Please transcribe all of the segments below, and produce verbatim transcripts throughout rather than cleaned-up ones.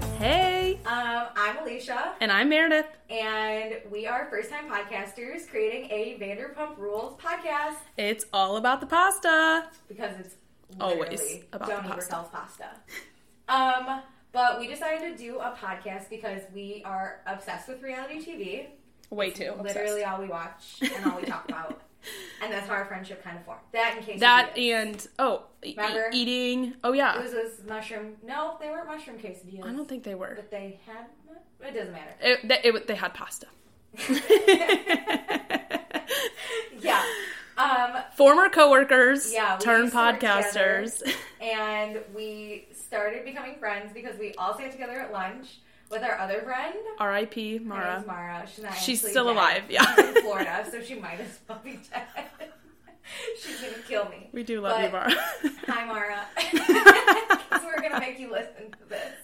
Hey! Um, I'm Alicia. And I'm Meredith. And we are first-time podcasters creating a Vanderpump Rules podcast. It's all about the pasta. Because it's always about Joni the pasta. Vertel's pasta. um, but we decided to do a podcast because we are obsessed with reality T V. Way too obsessed. Literally all we watch and all we talk about. And that's how our friendship kind of formed. That and quesadillas. That and, oh, e- Remember? eating. Oh, yeah. It was those mushroom... No, they weren't mushroom quesadillas. I don't think they were. But they had... It doesn't matter. It, they, it, they had pasta. yeah. Um, Former coworkers yeah, we turned used to work podcasters. together, and we started becoming friends because we all sat together at lunch with our other friend. R I P Her Mara. name's Mara. She's, not She's actually still dead. alive, yeah. She's in Florida, so she might as well be dead. She's going to kill me. We do love But, you, Mara. Hi, Mara. Because we're going to make you listen to this.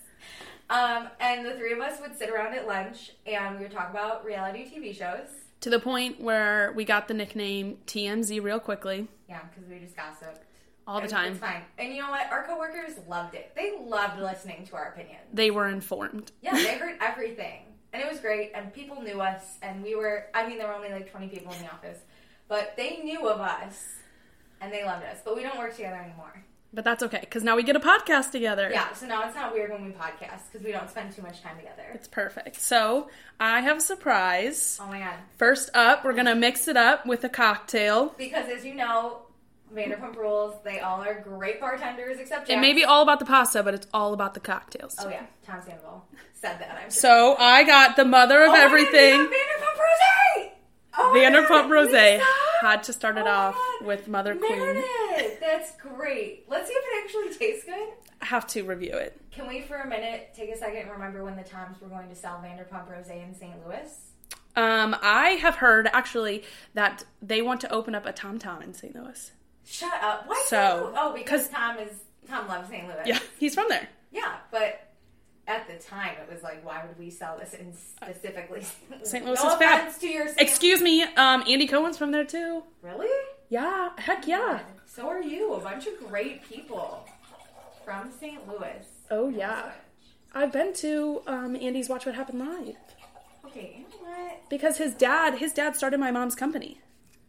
Um, and the three of us would sit around at lunch, and we would talk about reality T V shows. To the point where we got the nickname T M Z real quickly. Yeah, because we just gossiped. All the It- time. It's fine. And you know what? Our coworkers loved it. They loved listening to our opinions. They were informed. Yeah, they heard everything. And it was great. And people knew us. And we were, I mean, there were only like twenty people in the office. But they knew of us. And they loved us. But we don't work together anymore. But that's okay, because now we get a podcast together. Yeah, so now it's not weird when we podcast. Because we don't spend too much time together. It's perfect. So, I have a surprise. Oh my god. First up, we're going to mix it up with a cocktail. Because as you know, Vanderpump Rules, they all are great bartenders except Jax. It may be all about the pasta, but it's all about the cocktails. Oh yeah, Tom Sandoval said that. I'm sure. So, I got the mother of Oh my everything. God, Vanderpump Rosé! Oh my Vanderpump God, Rosé. Lisa! Had to start it Oh my off God. with Mother Queen. Meredith, that's great. Let's see if it actually tastes good. I have to review it. Can we, for a minute, take a second and remember when the Toms were going to sell Vanderpump Rosé in Saint Louis? Um, I have heard, actually, that they want to open up a Tom Tom in Saint Louis. Shut up. Why So, Saint Louis? Oh, because 'cause- Tom is Tom loves Saint Louis. Yeah, he's from there. Yeah, but at the time it was like, why would we sell this in specifically Saint Louis no is fab. offense to your Saint Excuse me, um, Andy Cohen's from there too. Really? Yeah, heck yeah. So are you. A bunch of great people from Saint Louis. Oh yeah. I've been to um, Andy's Watch What Happened Live. Okay, you know what? Because his dad, his dad started my mom's company.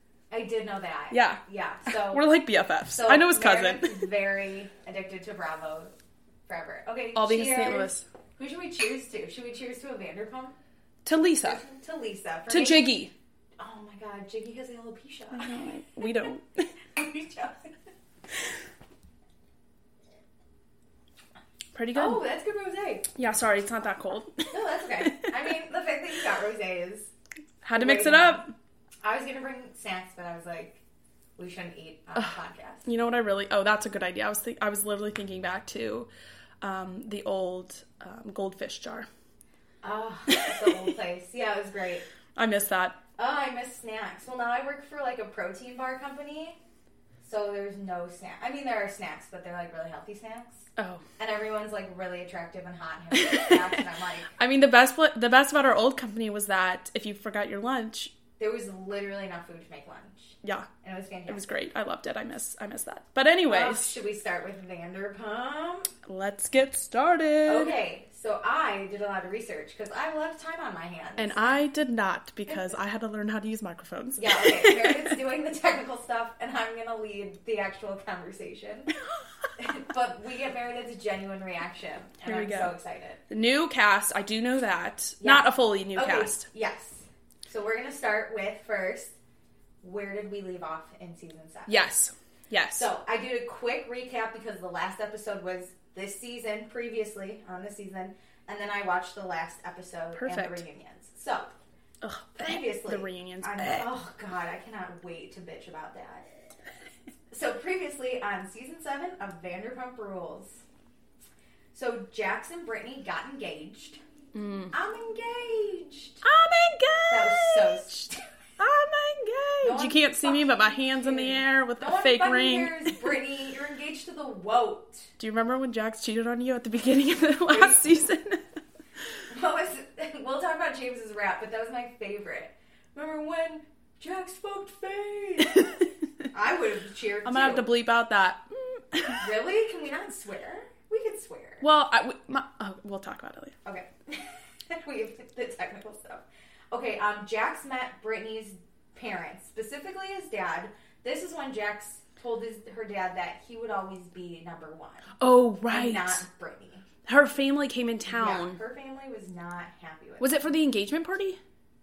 I did know that. Yeah. Yeah. So We're like B F Fs. so I know his cousin. Meredith is very addicted to Bravo forever. Okay. All because cheers. Saint Louis. Who should we cheers to? Should we cheers to a Vanderpump? To Lisa. To Lisa. For To me- Jiggy. Oh my god, Jiggy has alopecia. We don't. We joking. Pretty good. Oh, that's good rosé. Yeah, sorry, it's not that cold. No, that's okay. I mean, the fact that you got rosé is... Had to mix Way it up. I was going to bring snacks, but I was like, we shouldn't eat on the podcast. You know what I really... Oh, that's a good idea. I was think, I was literally thinking back to um, the old um, goldfish jar. Oh, that's the old place. Yeah, it was great. I miss that. Oh, I miss snacks. Well, now I work for like a protein bar company, so there's no snack. I mean, there are snacks, but they're like really healthy snacks. Oh. And everyone's like really attractive and hot and have snacks, and I'm like, I mean, the best pl- the best about our old company was that if you forgot your lunch, there was literally enough food to make lunch. yeah, And it was fantastic. it was great. I loved it. I miss I miss that. But anyways, Oh, should we start with Vanderpump? let's get started. Okay, so I did a lot of research because I have a lot of time on my hands. And I did not because I had to learn how to use microphones. Yeah, okay. Meredith's doing the technical stuff, and I'm going to lead the actual conversation. But we get Meredith's genuine reaction, and Here we I'm go. so excited. The new cast, I do know that. Yeah. Not a fully new Okay, cast. yes. So we're going to start with, first, where did we leave off in season seven? Yes. Yes. So I did a quick recap because the last episode was this season, previously on the season, and then I watched the last episode Perfect. and the reunions. So, Ugh, previously... the reunions. On, oh, God, I cannot wait to bitch about that. So, previously on season seven of Vanderpump Rules. So, Jax and Brittany got engaged. Mm. I'm engaged! I'm engaged. That was so stupid. I'm engaged. No you one can't see me, but my fucking hands in the cares. air with No a one fake fucking ring. cares, Brittany. You're engaged to the woat. Do you remember when Jax cheated on you at the beginning of the last season? What was it? We'll talk about James's rap, but that was my favorite. Remember when Jax fucked Faith? I would have cheered. I'm gonna too. have to bleep out that. Really? Can we not swear? We could swear. Well, I, we, my, oh, we'll talk about it later. Okay. We have the technical stuff. Okay, um, Jax met Brittany's parents, specifically his dad. This is when Jax told his her dad that he would always be number one. Oh, right. And not Brittany. Her family came in town. Yeah, her family was not happy with Was him. it for the engagement party?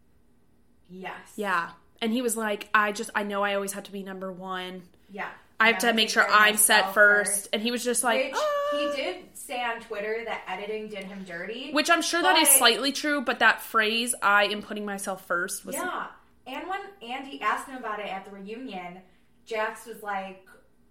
Yes. Yeah. And he was like, I just, I know I always have to be number one. Yeah. I have to make sure I'm set first. first. And he was just like, Which ah. he did say on Twitter that editing did him dirty. Which I'm sure that is slightly true, but that phrase, I am putting myself first, was... Yeah. And when Andy asked him about it at the reunion, Jax was like,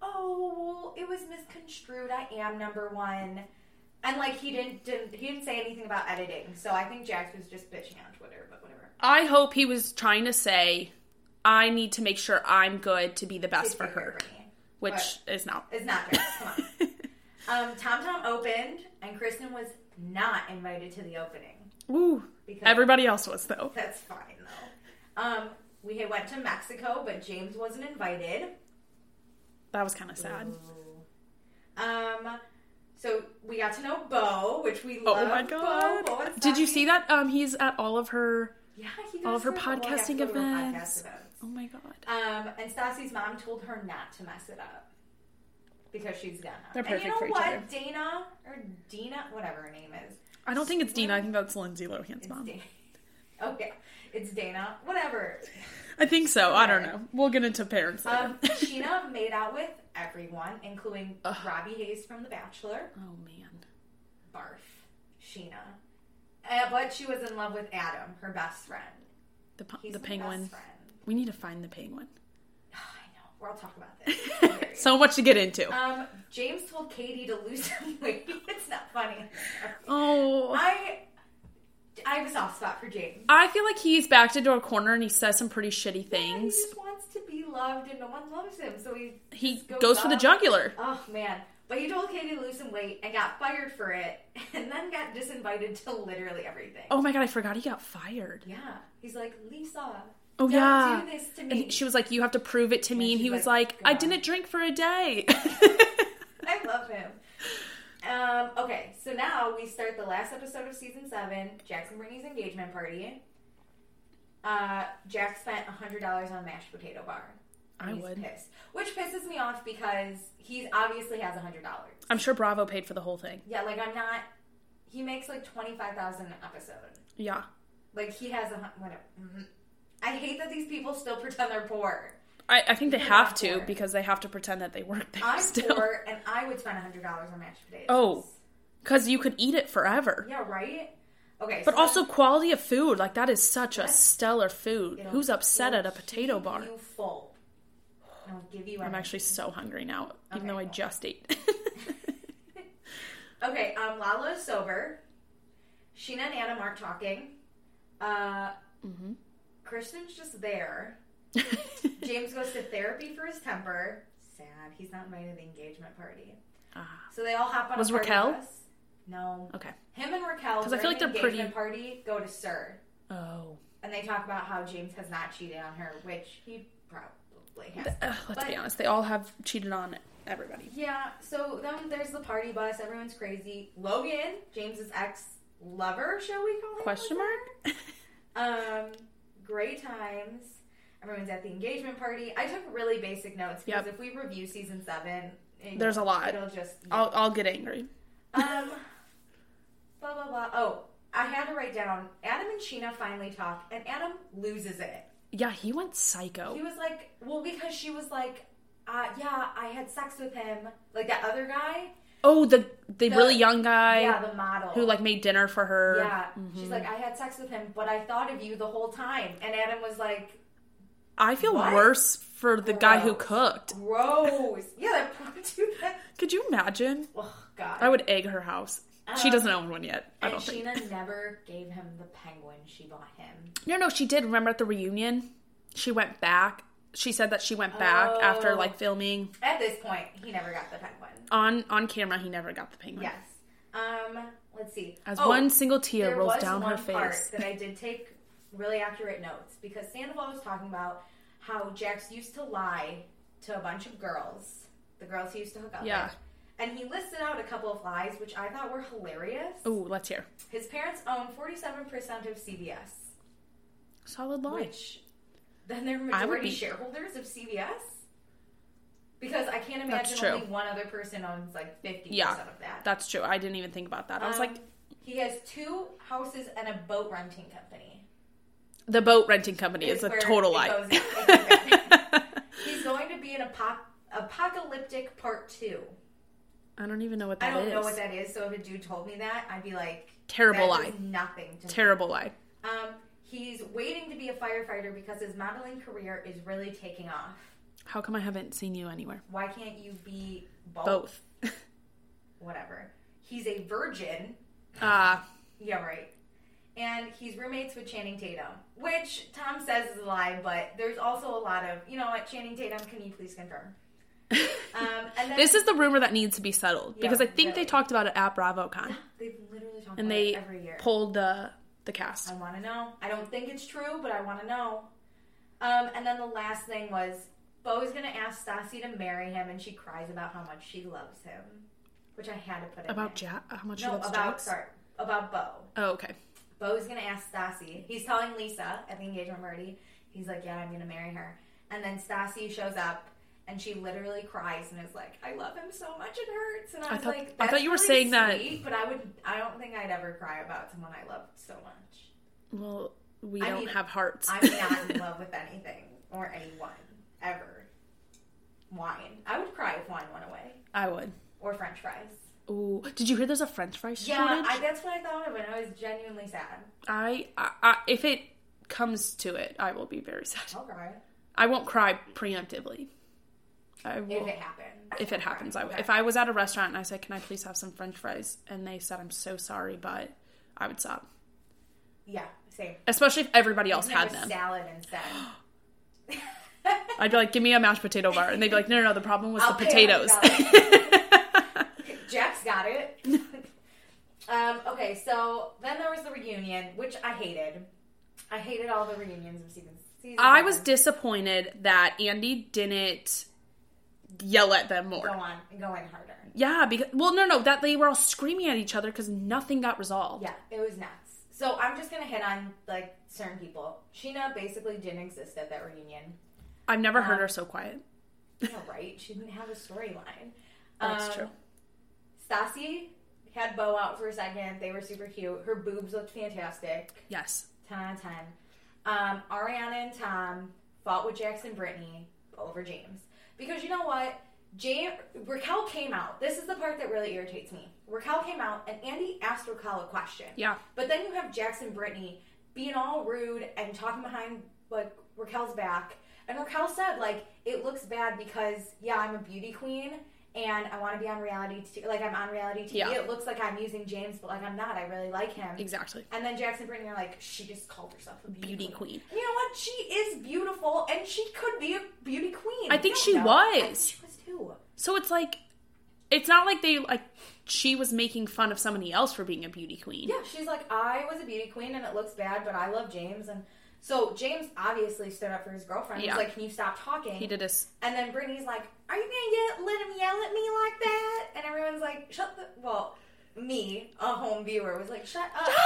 oh, it was misconstrued. I am number one. And, like, he didn't, didn't he didn't say anything about editing. So I think Jax was just bitching on Twitter, but whatever. I hope he was trying to say, I need to make sure I'm good to be the best for her. Which but is not. It's not Jax. Come on. um, Tom Tom opened, and Kristen was not invited to the opening. Ooh. Everybody else was, though. That's fine, though. Um, we had went to Mexico, but James wasn't invited. That was kind of sad. Ooh. Um... So we got to know Bo, which we love. Oh my god! Bo, Bo Did you see that? Um, he's at all of her, yeah, he all of her podcasting well, events. Podcast events. Oh my god! Um, and Stassi's mom told her not to mess it up because she's gonna. They're perfect and you know for each what? other. Dana or Dina, whatever her name is. I don't think it's Dina. I think that's Lindsay Lohan's it's mom. Dana. Okay, it's Dana. Whatever. I think so. Okay. I don't know. We'll get into parents later. Um, Sheena made out with everyone, including Ugh. Robbie Hayes from The Bachelor. Oh man. Barf. Sheena. Uh, but she was in love with Adam, her best friend. The, pu- He's the my penguin. Best friend. We need to find the penguin. Oh, I know. We'll talk about this. So much to get into. Um, James told Katie to lose some weight. It's not funny. Oh. I... I have a soft spot for James. I feel like he's backed into a corner and he says some pretty shitty things. Yeah, he just wants to be loved and no one loves him, so he he goes, goes for the jugular. Oh man! But he told Katie to lose some weight and got fired for it, and then got disinvited to literally everything. Oh my god! I forgot he got fired. Yeah, he's like, Lisa. Oh don't yeah. do this to me. And she was like, "You have to prove it to me," and, and he was like, like "I didn't drink for a day." I love him. Um, okay, so now we start the last episode of season seven, Jax and Brittany's engagement party. Uh, Jax spent one hundred dollars on a mashed potato bar. I he's would. Pissed. Which pisses me off because he obviously has one hundred dollars. I'm sure Bravo paid for the whole thing. Yeah, like I'm not... He makes like twenty-five thousand dollars an episode. Yeah. Like he has a... Whatever. Mm-hmm. I hate that these people still pretend they're poor. I, I think they have to because they have to pretend that they work there I'm still. poor and I would spend one hundred dollars on mashed potatoes. Oh, because you could eat it forever. Yeah, right? Okay. But so also quality of food. Like that is such a stellar food. It'll, Who's upset at a potato bar? You full. I'll give you I'm actually so hungry now, even okay, though I cool. just ate. Okay, um, Lala is sober. Sheena and Adam aren't talking. Uh, mm-hmm. Kristen's just there. James goes to therapy for his temper. Sad. He's not invited to the engagement party. Ah. So they all hop on Was a party Raquel? bus. No. Okay. Him and Raquel, because I feel like the they're pretty. engagement party, go to Sir. Oh. And they talk about how James has not cheated on her, which he probably has. Uh, let's but, be honest. They all have cheated on everybody. Yeah. So then there's the party bus. Everyone's crazy. Logan, James's ex-lover, shall we call him? Question mark? um, great times. Everyone's at the engagement party. I took really basic notes because yep. if we review season seven, it, there's a lot. It'll just. Yeah. I'll I'll get angry. um. Blah blah blah. Oh, I had to write down. Adam and Sheena finally talk, and Adam loses it. Yeah, he went psycho. He was like, well, because she was like, uh, yeah, I had sex with him, like that other guy. Oh, the, the the really young guy. Yeah, the model who like made dinner for her. Yeah, mm-hmm. She's like, I had sex with him, but I thought of you the whole time, and Adam was like. I feel what? worse for the Gross. guy who cooked. Gross. Yeah, that poor dude. Could you imagine? Oh, God. I would egg her house. Um, she doesn't own one yet. I and don't Sheena think. never gave him the penguin she bought him. No, no, she did. Remember at the reunion? She went back. She said that she went back oh. after like filming. At this point, he never got the penguin. On on camera, he never got the penguin. Yes. Um, let's see. As oh, one single tear rolls rolls down her face. There was one part that I did take really accurate notes because Sandoval was talking about how Jax used to lie to a bunch of girls, the girls he used to hook up yeah. with, And he listed out a couple of lies, which I thought were hilarious. Ooh, let's hear. His parents own forty-seven percent of C B S. Solid lie. Which, then they're majority be... shareholders of C B S? Because I can't imagine only one other person owns like fifty percent yeah, of that. That's true. I didn't even think about that. I was um, like... He has two houses and a boat renting company. The boat renting company is, is a total lie. He's going to be in Apoc- Apocalyptic Part two. I don't even know what that is. I don't is. know what that is, so if a dude told me that, I'd be like... Terrible that lie. Nothing to Terrible me. lie. Um, he's waiting to be a firefighter because his modeling career is really taking off. How come I haven't seen you anywhere? Why can't you be both? Both. Whatever. He's a virgin. Ah. Uh, yeah, right. And he's roommates with Channing Tatum, which Tom says is a lie, but there's also a lot of, you know what, Channing Tatum, can you please confirm? Um, and then, this is the rumor that needs to be settled, because yeah, I think really. they talked about it at BravoCon. Yeah, they've literally talked and about they it every year. pulled the, the cast. I want to know. I don't think it's true, but I want to know. Um, and then the last thing was, Bo's going to ask Stassi to marry him, and she cries about how much she loves him, which I had to put in About there. Jack? How much no, she loves about, Jax? sorry, about Bo. Oh, okay. Bo's going to ask Stassi. He's telling Lisa at the engagement party. He's like, yeah, I'm going to marry her. And then Stassi shows up, and she literally cries and is like, I love him so much, it hurts. And I, I was thought, like, I thought you were really saying sweet, that... But I would, I don't think I'd ever cry about someone I loved so much. Well, we I don't mean, have hearts. I'm not in love with anything or anyone, ever. Wine. I would cry if wine went away. I would. Or French fries. Ooh, did you hear there's a French fry shortage? Yeah, I, that's what I thought of, and I was genuinely sad. I, I, I, if it comes to it, I will be very sad. I'll cry. I won't cry preemptively. I will, if it happens. If it happens, I will. Okay. If I was at a restaurant and I said, "Can I please have some French fries?" and they said, "I'm so sorry," but I would stop. Yeah, same. Especially if everybody else had them. Salad instead. I'd be like, "Give me a mashed potato bar," and they'd be like, "No, no, no. The problem was I'll the potatoes." Jack's got it. um, okay, so then there was the reunion, which I hated. I hated all the reunions of season. season I seven. was disappointed that Andy didn't yell at them more. Go on, go in harder. Yeah, because well, no, no, that they were all screaming at each other because nothing got resolved. Yeah, it was nuts. So I'm just gonna hit on like certain people. Sheena basically didn't exist at that reunion. I've never um, heard her so quiet. Yeah, right. She didn't have a storyline. That's um, true. Stassi had Bo out for a second. They were super cute. Her boobs looked fantastic. Yes. ten out of ten. Um, Ariana and Tom fought with Jax and Brittany over James. Because you know what? James, Raquel came out. This is the part that really irritates me. Raquel came out and Andy asked Raquel a question. Yeah. But then you have Jax and Brittany being all rude and talking behind like Raquel's back. And Raquel said, like, it looks bad because, yeah, I'm a beauty queen and I want to be on reality T V. Like, I'm on reality T V. Yeah. It looks like I'm using James, but, like, I'm not. I really like him. Exactly. And then Jax and Brittany are like, she just called herself a beauty, Beauty queen. queen. And you know what? She is beautiful and she could be a beauty queen. I think I she know. was. I think she was too. So it's like, it's not like they, like, she was making fun of somebody else for being a beauty queen. Yeah, she's like, I was a beauty queen and it looks bad, but I love James. And so James obviously stood up for his girlfriend. Yeah. He was like, can you stop talking? He did this. And then Brittany's like, are you going to let him yell at me like that? And everyone's like, shut the... Well, me, a home viewer, was like, shut up.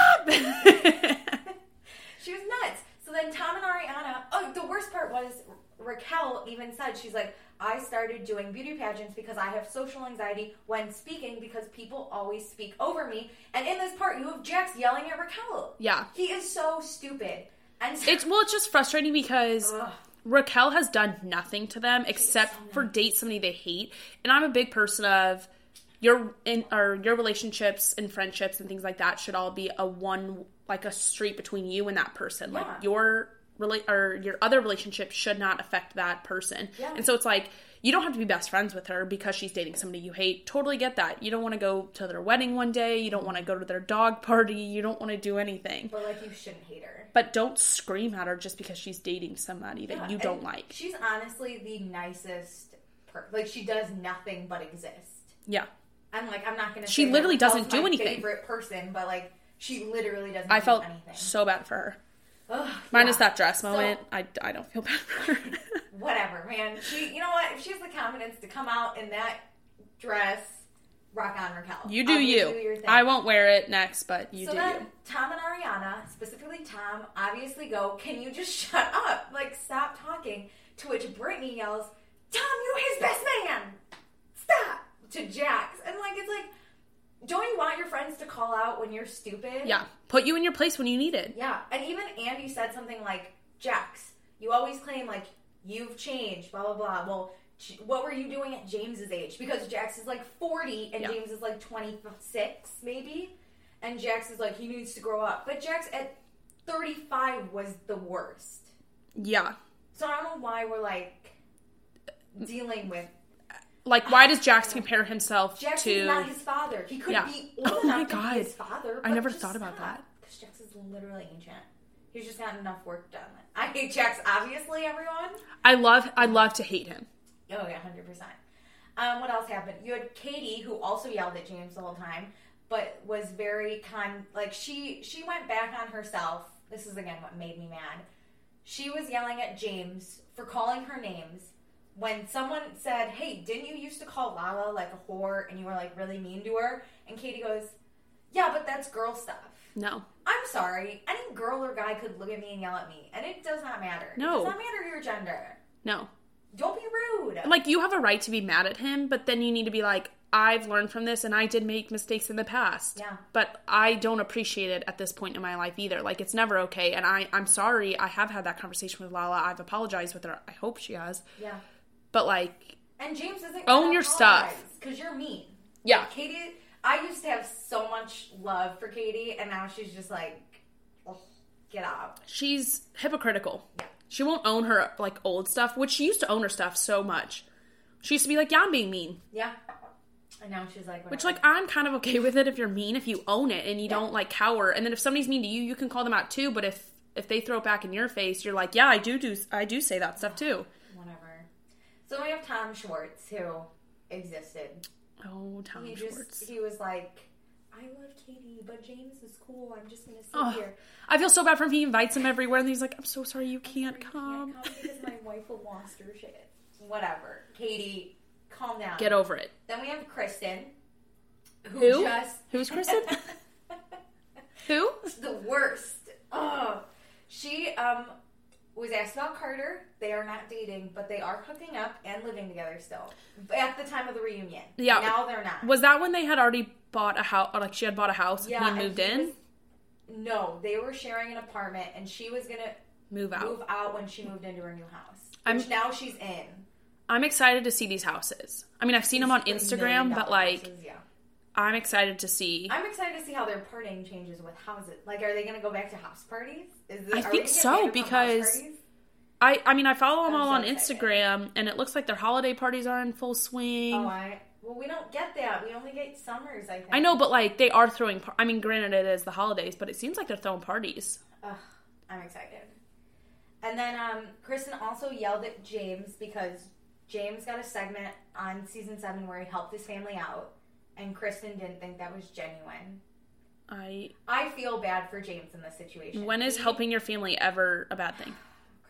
She was nuts. So then Tom and Ariana... Oh, the worst part was Raquel even said, she's like, I started doing beauty pageants because I have social anxiety when speaking because people always speak over me. And in this part, you have Jax yelling at Raquel. Yeah. He is so stupid. And so, It's, well, it's just frustrating because ugh. Raquel has done nothing to them except so for date somebody they hate. And I'm a big person of your in or your relationships and friendships and things like that should all be a one, like a street between you and that person. Yeah. Like your rela- or your other relationship should not affect that person. Yeah. And so it's like, you don't have to be best friends with her because she's dating somebody you hate. Totally get that. You don't want to go to their wedding one day. You don't want to go to their dog party. You don't want to do anything. But, like, you shouldn't hate her. But don't scream at her just because she's dating somebody that Yeah, you don't and like. She's honestly the nicest person. Like, she does nothing but exist. Yeah. I'm like, I'm not going to She say literally Raquel's doesn't do my anything. favorite person, but, like, she literally doesn't I do felt anything. so bad for her. Ugh, Minus yeah. that dress moment. So, I, I don't feel bad for her. whatever, man. She, you know what? If she has the confidence to come out in that dress, rock on, Raquel. You do you. do your thing. I won't wear it next, but you so do then, you. Tom and Ariana, specifically Tom, obviously go, can you just shut up? Like, stop talking. To which Brittany yells, Tom, you're his best man! Stop! To Jax. And, like, it's like, don't you want your friends to call out when you're stupid? Yeah. Put you in your place when you need it. Yeah. And even Andy said something like, Jax, you always claim, like, you've changed, blah, blah, blah. Well, what were you doing at James's age? Because Jax is, like, forty, and yeah. James is, like, twenty-six, maybe? And Jax is like, he needs to grow up. But Jax at thirty-five was the worst. Yeah. So I don't know why we're, like, dealing with... Like, why does Jax compare himself Jax to... Jax is not his father. He could yeah. be old oh enough my to God. be his father. I never just thought about stop. that. Because Jax is literally ancient. He's just got enough work done. I hate Jax, obviously, everyone. I love I love to hate him. Oh, yeah, one hundred percent. Um, what else happened? You had Katie, who also yelled at James the whole time, but was very con... Like, she, she went back on herself. This is, again, what made me mad. She was yelling at James for calling her names when someone said, hey, didn't you used to call Lala, like, a whore, and you were, like, really mean to her? And Katie goes, yeah, but that's girl stuff. No. I'm sorry. Any girl or guy could look at me and yell at me, and it does not matter. No. It does not matter your gender. No. Don't be rude. Like, you have a right to be mad at him, but then you need to be like, I've learned from this, and I did make mistakes in the past. Yeah. But I don't appreciate it at this point in my life either. Like, it's never okay, and I, I'm sorry. I have had that conversation with Lala. I've apologized with her. I hope she has. Yeah. But, like... And James isn't own your stuff. Because you're mean. Yeah. Like, Katie... I used to have so much love for Katie, and now she's just like, oh, get out. She's hypocritical. Yeah. She won't own her, like, old stuff, which she used to own her stuff so much. She used to be like, yeah, I'm being mean. Yeah. And now she's like, whatever. Which, like, I'm kind of okay with it if you're mean, if you own it, and you yeah. don't, like, cower. And then if somebody's mean to you, you can call them out, too, but if, if they throw it back in your face, you're like, yeah, I do do, I do say that stuff, too. Whatever. So we have Tom Schwartz, who existed. Oh, Tom he Schwartz. Just, he was like, I love Katie, but James is cool. I'm just going to sit oh, here. I feel so bad for him. He invites him everywhere, and he's like, I'm so sorry you can't I'm come. Can't come because my wife will lost her shit. Whatever. Katie, calm down. Get over it. Then we have Kristen. Who? who? Just... Who's Kristen? Who? The worst. Oh. She, um... was asked about Carter. They are not dating, but they are hooking up and living together still. At the time of the reunion. Yeah. Now they're not. Was that when they had already bought a house, or like she had bought a house yeah, and he moved in? Was, no, they were sharing an apartment and she was going to move out. Move out when she moved into her new house. I'm, which now she's in. I'm excited to see these houses. I mean, I've seen these them on Instagram, but like, houses, yeah. I'm excited to see. I'm excited to see how their partying changes with houses. Like, are they going to go back to house parties? Is this, I think so, because... I, I mean, I follow them I'm all so on excited. Instagram, and it looks like their holiday parties are in full swing. Oh, I... Well, we don't get that. We only get summers, I think. I know, but, like, they are throwing... Par- I mean, granted, it is the holidays, but it seems like they're throwing parties. Ugh, I'm excited. And then um, Kristen also yelled at James because James got a segment on season seven where he helped his family out, and Kristen didn't think that was genuine. I... I feel bad for James in this situation. When is he... helping your family ever a bad thing?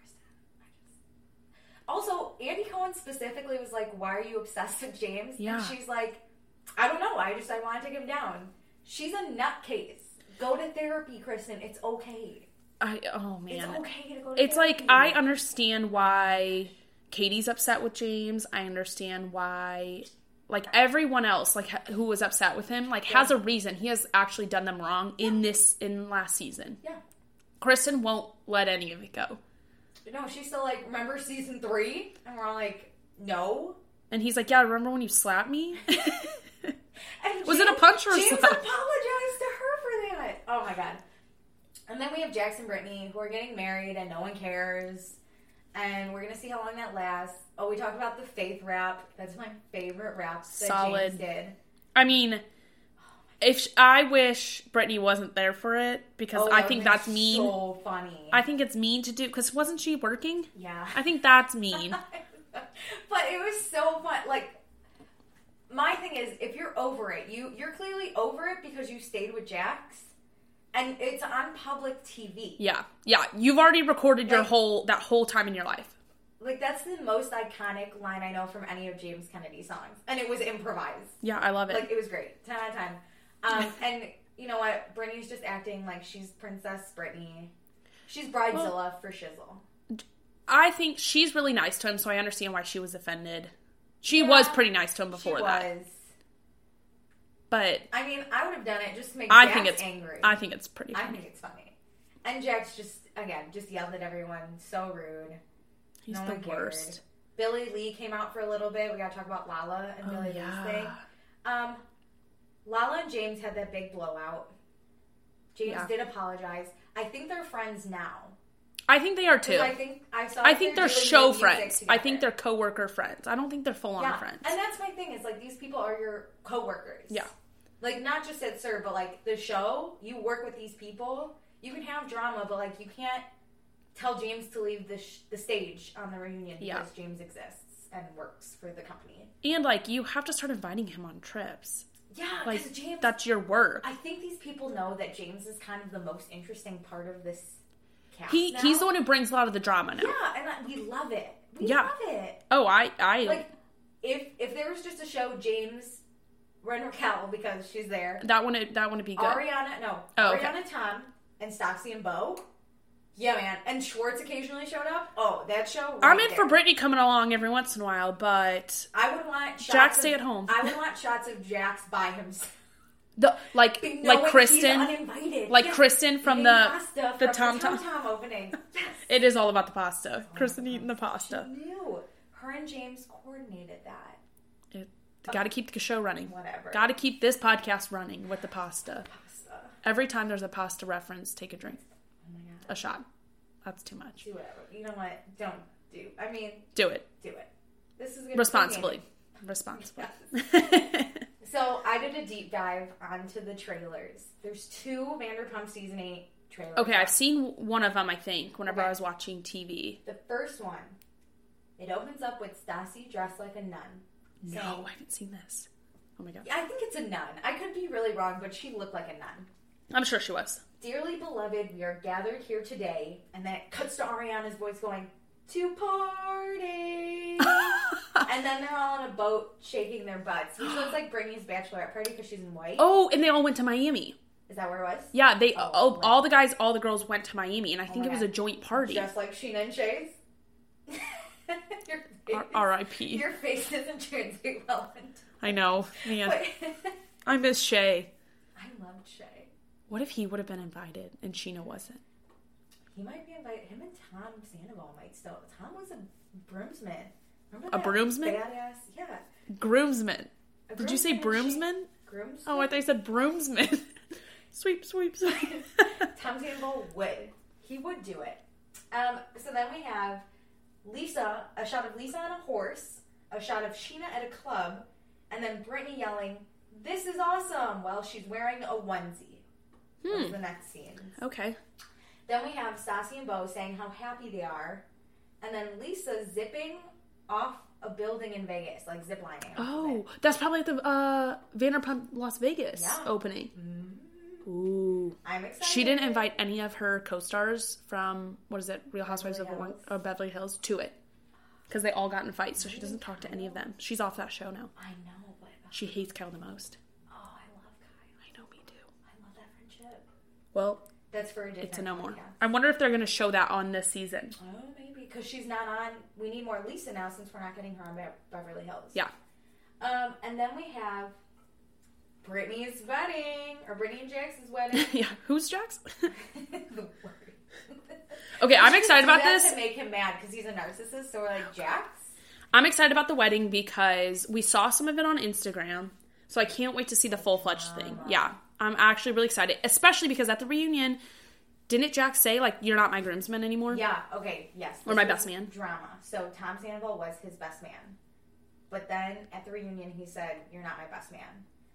Also, Andy Cohen specifically was like, why are you obsessed with James? Yeah. And she's like, I don't know. I just, I want to take him down. She's a nutcase. Go to therapy, Kristen. It's okay. I, oh, man. It's okay to go to It's therapy. like, I understand why Katie's upset with James. I understand why, like, everyone else, like, who was upset with him, like, yeah. has a reason. He has actually done them wrong yeah. in this, in last season. Yeah. Kristen won't let any of it go. No, she's still like, remember season three? And we're all like, no. And he's like, yeah, remember when you slapped me? And was James, it a punch or a James slap? apologized to her for that. Oh my god. And then we have Jax and Brittany who are getting married and no one cares. And we're going to see how long that lasts. Oh, we talked about the Faith rap. That's my favorite rap that Solid. James did. I mean... If she, I wish Brittany wasn't there for it, because oh, I think that's mean. So funny. I think it's mean to do, because wasn't she working? Yeah. I think that's mean. But it was so fun. Like, my thing is, if you're over it, you you're clearly over it because you stayed with Jax, and it's on public T V. Yeah, yeah. You've already recorded like, your whole that whole time in your life. Like, that's the most iconic line I know from any of James Kennedy's songs. And it was improvised. Yeah, I love it. Like, it was great. ten out of ten. Um, and you know what? Brittany's just acting like she's Princess Brittany. She's Bridezilla well, for shizzle. I think she's really nice to him, so I understand why she was offended. She yeah, was pretty nice to him before she that. was. But I mean, I would have done it just to make I Jax think it's, angry. I think it's pretty funny. I think it's funny. And Jax just, again, just yelled at everyone. So rude. He's no the one cared. worst. Billy Lee came out for a little bit. We got to talk about Lala and oh, Billy yeah. Lee's thing. Um, Lala and James had that big blowout. James yeah. did apologize. I think they're friends now. I think they are too. I think I saw. I think they're, they're show friends. Together. I think they're coworker friends. I don't think they're full on yeah. friends. And that's my thing. Is like these people are your coworkers. Yeah. Like not just at S U R, but like the show. You work with these people. You can have drama, but like you can't tell James to leave the sh- the stage on the reunion because yeah. James exists and works for the company. And like you have to start inviting him on trips. Yeah, like James, that's your work. I think these people know that James is kind of the most interesting part of this cast. He now. he's the one who brings a lot of the drama now. Yeah, and I, we love it. We yeah. love it. Oh, I I like if if there was just a show James, Ren Raquel because she's there. That wouldn't that wouldn't be good. Ariana, no, oh, Ariana, okay. Tom, and Stassi and Bo. Yeah, man. And Schwartz occasionally showed up. Oh, that show. Right I'm in there. for Brittany coming along every once in a while, but I would want shots Jax of, stay at home. I would want shots of Jax by himself. The like like Kristen, like yes. Kristen from eating the pasta the from Tom Tom Tom Tom opening. Yes. It is all about the pasta. Oh, Kristen eating the pasta. She knew. Her and James coordinated that. It oh. Got to keep the show running. Whatever. Got to keep this podcast running with the pasta. Pasta. Every time there's a pasta reference, take a drink. Oh my god. A shot. That's too much. Do whatever. You know what? Don't do. I mean, do it. Do it. This is good. Responsibly. Responsibly. Yes. So I did a deep dive onto the trailers. There's two Vanderpump Season eight trailers. Okay, I've seen one of them, I think, whenever okay. I was watching T V. The first one, it opens up with Stassi dressed like a nun. No, saying, I haven't seen this. Oh my god. I think it's a nun. I could be really wrong, but she looked like a nun. I'm sure she was. Dearly beloved, we are gathered here today. And then it cuts to Ariana's voice going, to party. And then they're all on a boat shaking their butts. Which looks like Brittany's bachelorette party because she's in white. Oh, and they all went to Miami. Is that where it was? Yeah, they oh, all, right. all the guys, all the girls went to Miami, and I think oh it was God. a joint party. Just like Sheena and Shay's. R I P Your face doesn't translate well. I know, man. I miss Shay. I loved Shay. What if he would have been invited and Sheena wasn't? He might be invited. Him and Tom Sandoval might still. Tom was a broomsman. A broomsman? Badass. Yeah. Groomsman. A Did you say broomsman? Groomsman? Oh, I thought you said broomsman. Sweep, sweep, sweep. Tom Sandoval would. He would do it. Um, so then we have Lisa, a shot of Lisa on a horse, a shot of Sheena at a club, and then Brittany yelling, "This is awesome!" while she's wearing a onesie. Hmm. That's the next scene. Okay. Then we have Stassi and Bo saying how happy they are, and then Lisa zipping off a building in Vegas, like ziplining. Oh, that's probably at the uh, Vanderpump Las Vegas yeah. opening. Mm-hmm. Ooh. I'm excited. She didn't invite any of her co-stars from, what is it, Real Housewives of, Hills. of Beverly Hills to it. Because they all got in fights, so she doesn't talk to any of them. She's off that show now. I know, but... She hates Kyle the most. Oh, I love Kyle. I know, me too. I love that friendship. Well, that's for a different it's a no more. podcast. I wonder if they're going to show that on this season. Oh, maybe. Because she's not on... We need more Lisa now since we're not getting her on Be- Beverly Hills. Yeah. Um, and then we have... Brittany's wedding, or Brittany and Jax's wedding. Yeah, who's Jax? The word. Okay, I'm excited about this. To make him mad because he's a narcissist, so we're like, Jax? I'm excited about the wedding because we saw some of it on Instagram, so I can't wait to see the full-fledged uh, thing. Yeah, I'm actually really excited, especially because at the reunion, didn't Jax say, like, you're not my groomsman anymore? Yeah, okay, yes. Or my best man? Drama. So Tom Sandoval was his best man. But then at the reunion, he said, you're not my best man.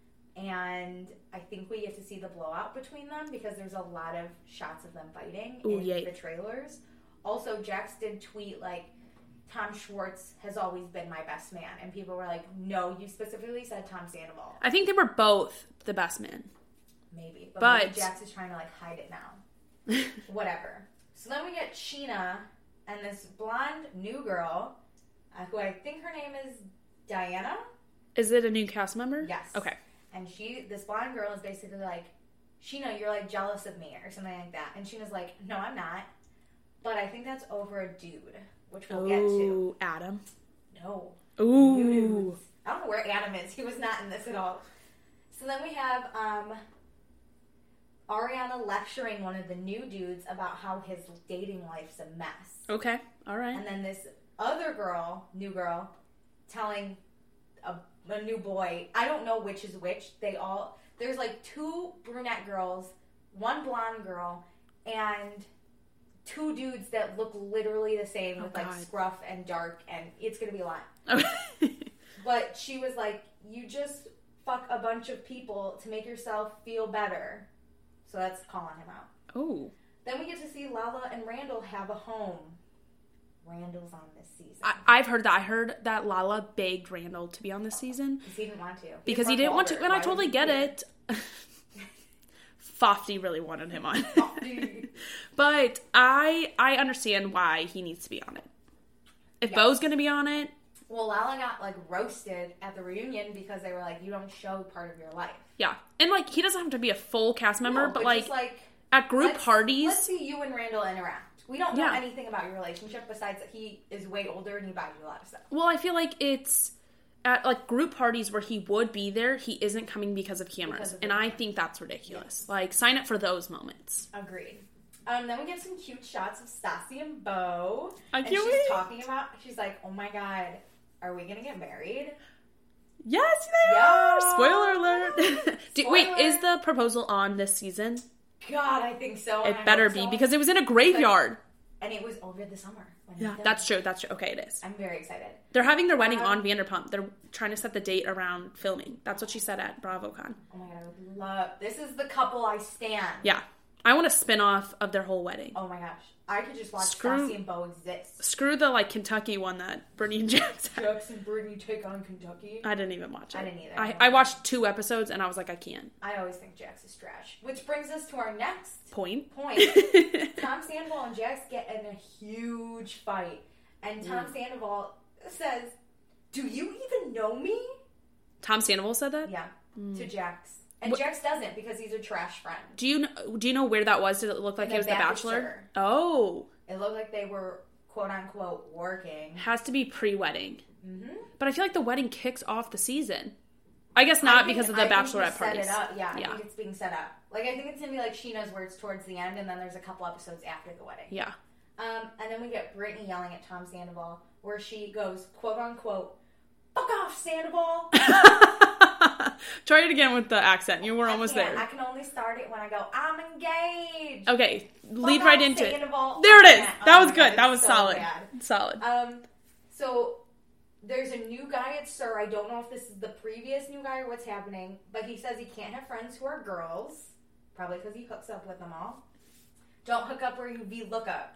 And I think we get to see the blowout between them because there's a lot of shots of them fighting Ooh, in yay. the trailers. Also, Jax did tweet, like, Tom Schwartz has always been my best man. And people were like, no, you specifically said Tom Sandoval. I think they were both the best men. Maybe. But, but... maybe Jax is trying to, like, hide it now. Whatever. So then we get Sheena and this blonde new girl, uh, who I think her name is Diana. Is it a new cast member? Yes. Okay. And she, this blonde girl is basically like, Sheena, you're like jealous of me or something like that. And Sheena's like, no, I'm not. But I think that's over a dude, which we'll Ooh, get to. Adam. No. Ooh. Dudes. I don't know where Adam is. He was not in this at all. So then we have um, Ariana lecturing one of the new dudes about how his dating life's a mess. Okay. All right. And then this other girl, new girl, telling a, a new boy, I don't know which is which. They all, there's like two brunette girls, one blonde girl, and two dudes that look literally the same oh, with like God. scruff and dark, and it's going to be a lot. Okay. But she was like, you just fuck a bunch of people to make yourself feel better. So that's calling him out. Oh. Then we get to see Lala and Randall have a home. Randall's on this season. I, I've heard that. I heard that Lala begged Randall to be on this season. Because he didn't want to. Because he didn't want to. And I totally get it. Fofty really wanted him on. But I I understand why he needs to be on it. If yes. Bo's going to be on it. Well, Lala got, like, roasted at the reunion because they were like, you don't show part of your life. Yeah. And, like, he doesn't have to be a full cast member, no, but, but like, just, like, at group let's, parties. Let's see you and Randall interact. We don't know Yeah. anything about your relationship besides that he is way older and he buys you a lot of stuff. Well, I feel like it's at, like, group parties where he would be there, he isn't coming because of cameras. Because of and I think that's ridiculous. Yes. Like, sign up for those moments. Agreed. Um, then we get some cute shots of Stassi and Bo. I and can't she's wait. talking about, she's like, oh my God, are we going to get married? Yes, they yeah. are! Spoiler alert! Do, Spoiler. Wait, is the proposal on this season? God, I think so. It better be, so. Because it was in a graveyard. And it was over the summer. Yeah, that's true, that's true. Okay, it is. I'm very excited. They're having their wedding um, on Vanderpump. They're trying to set the date around filming. That's what she said at BravoCon. Oh my God, I would love... This is the couple I stand. Yeah. I want a spin-off of their whole wedding. Oh my gosh. I could just watch Screw, Stassi and Bo exist. Screw the, like, Kentucky one that Brittany and Jax had. Jax and Brittany take on Kentucky. I didn't even watch it. I didn't either. I, I watched two episodes and I was like, I can't. I always think Jax is trash. Which brings us to our next point. Point. Tom Sandoval and Jax get in a huge fight. And Tom mm. Sandoval says, do you even know me? Tom Sandoval said that? Yeah. Mm. To Jax. And what? Jax doesn't because he's a trash friend. Do you know, do you know where that was? Did it look like it was The Bachelor? Oh. It looked like they were, quote unquote, working. Has to be pre-wedding. Mm-hmm. But I feel like the wedding kicks off the season. I guess not I think, because of the I Bachelorette set parties. It up. Yeah, I yeah. think it's being set up. Like, I think it's going to be like Sheena's where it's towards the end and then there's a couple episodes after the wedding. Yeah. Um, and then we get Brittany yelling at Tom Sandoval where she goes, quote unquote, fuck off, Sandoval. Try it again with the accent. You were I almost can't. there. I can only start it when I go, I'm engaged. Okay, Fuck lead off, right into Sandoval. it. There it is. Oh That was God, good. That was so solid. bad. Solid. Um, so there's a new guy at SUR. I don't know if this is the previous new guy or what's happening, but he says he can't have friends who are girls, probably because he hooks up with them all. Don't hook up where you V-lookup.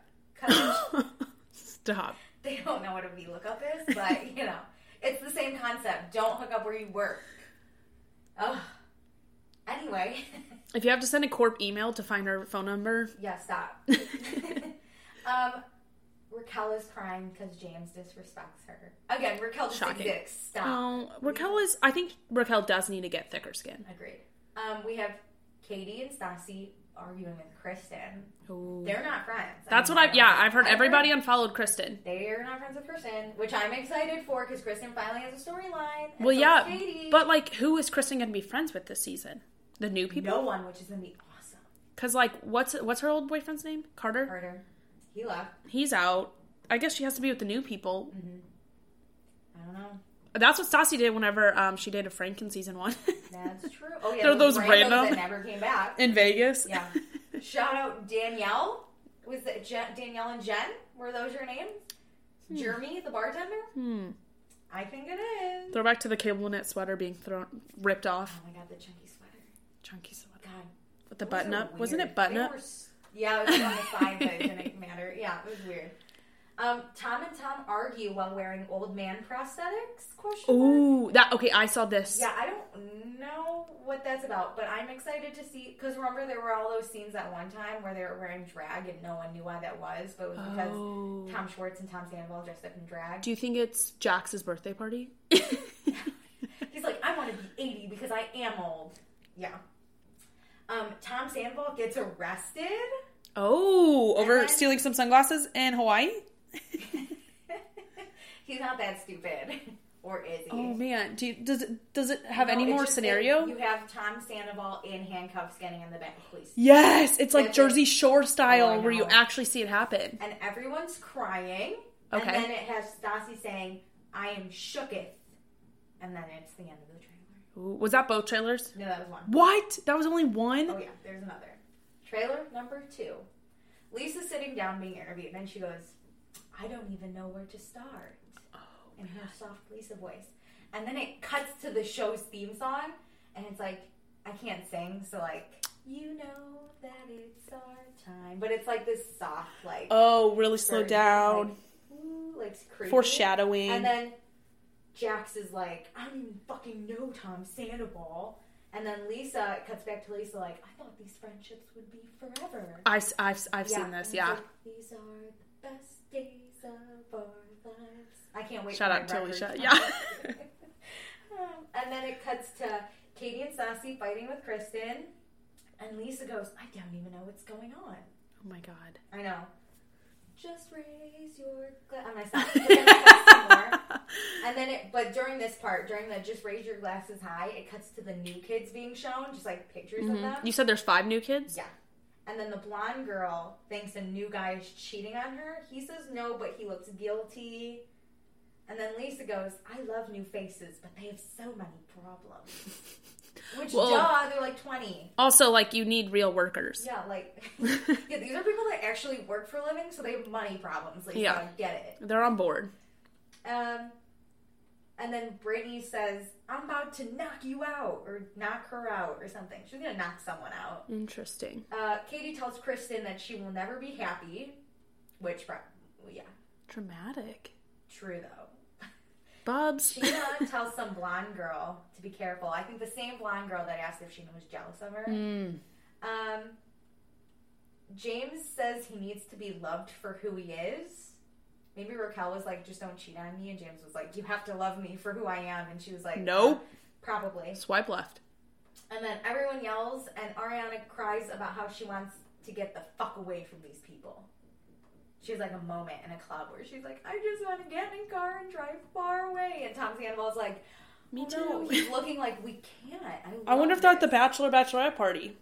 Stop. They don't know what a V-lookup is, but, you know, it's the same concept. Don't hook up where you work. Ugh. Anyway. If you have to send a corp email to find her phone number. Yeah, stop. um, Raquel is crying because James disrespects her. Again, Raquel just Shocking. exists. Stop. Oh, Raquel is, I think Raquel does need to get thicker skin. Agreed. Um, we have Katie and Stassi arguing with Kristen. Ooh. They're not friends. That's I mean, what I've, yeah, I've heard I've everybody heard unfollowed Kristen. They're not friends with Kristen, which I'm excited for because Kristen finally has a storyline. Well, so yeah, Katie. but like, who is Kristen going to be friends with this season? The new people? No one, which is going to be awesome. Because, like, what's what's her old boyfriend's name? Carter? Carter. He left. He's out. I guess she has to be with the new people. Mm-hmm. I don't know. That's what Stassi did whenever um, she dated Frank in season one. That's true. Oh, yeah. They're Those, those random random that never came back. In Vegas. Yeah. Shout out Danielle. Was it Jen, Danielle and Jen? Were those your names? Hmm. Jeremy, the bartender? Hmm. I think it is. Throw back to the cable knit sweater being thrown, ripped off. Oh my god, the chunky sweater. Chunky sweater. God. With the button up. Wasn't it button they up? Were, yeah, it was on the side, but it didn't matter. Yeah, it was weird. Um, Tom and Tom argue while wearing old man prosthetics? Question Ooh, that okay. I saw this. Yeah, I don't know what that's about, but I'm excited to see, because remember there were all those scenes at one time where they were wearing drag and no one knew why that was, but it was because Oh. Tom Schwartz and Tom Sandoval dressed up in drag. Do you think it's Jax's birthday party? He's like, I want to be eighty because I am old. Yeah. Um, Tom Sandoval gets arrested. Oh, over then- stealing some sunglasses in Hawaii? He's not that stupid. Or is he? Oh man, Do you, does it does it have No, any it's more just scenario? that You have Tom Sandoval in handcuffs getting in the back of police. Yes, it's like That's Jersey it. Shore style Oh, I where you know. actually see it happen. And everyone's crying. Okay. And then it has Stassi saying, I am shooketh. And then it's the end of the trailer. Ooh, was that both trailers? No, that was one. What? That was only one? Oh, yeah, there's another. Trailer number two. Lisa's sitting down being interviewed, and she goes, I don't even know where to start. Oh, In her soft Lisa voice. And then it cuts to the show's theme song, and it's like, I can't sing, so like, you know that it's our time. But it's like this soft, like... Oh, really slow version, down. Like, ooh, like creepy. Foreshadowing. And then Jax is like, I don't even fucking know Tom Sandoval. And then Lisa, it cuts back to Lisa like, I thought these friendships would be forever. I, I've, I've Yeah, seen this, and yeah. it's like, these are the best days of our lives. I can't wait Shout for out my to record Alicia, time. yeah. Um, and then it cuts to Katie and Stassi fighting with Kristen. And Lisa goes, I don't even know what's going on. Oh my god. I know. Just raise your glass. I'm gonna stop. But then it cuts to more. And then it, but during this part, during the just raise your glasses high, it cuts to the new kids being shown, just like pictures of them. You said there's five new kids? Yeah. And then the blonde girl thinks a new guy is cheating on her. He says no, but he looks guilty. And then Lisa goes, I love new faces, but they have so many problems. Which, Well- duh, they're like twenty. Also, like, you need real workers. Yeah, like, yeah, these are people that actually work for a living, so they have money problems. Like, Yeah. I get it. They're on board. Um, and then Brittany says, I'm about to knock you out, or knock her out, or something. She's gonna knock someone out. Interesting. Uh, Katie tells Kristen that she will never be happy, which, well, yeah, Dramatic. true though. Bubs. Sheena tells some blonde girl to be careful. I think the same blonde girl that asked if Sheena was jealous of her. Mm. Um, James says he needs to be loved for who he is. Maybe Raquel was like, just don't cheat on me. And James was like, you have to love me for who I am. And she was like, Nope. "Uh, probably. Swipe left. And then everyone yells, and Ariana cries about how she wants to get the fuck away from these people. She has like a moment in a club where she's like, I just want to get in a car and drive far away. And Tom Sandoval's like, Me oh, too. no. He's looking like, we can't. I, I wonder love if they're at the this." Bachelor Bachelorette party.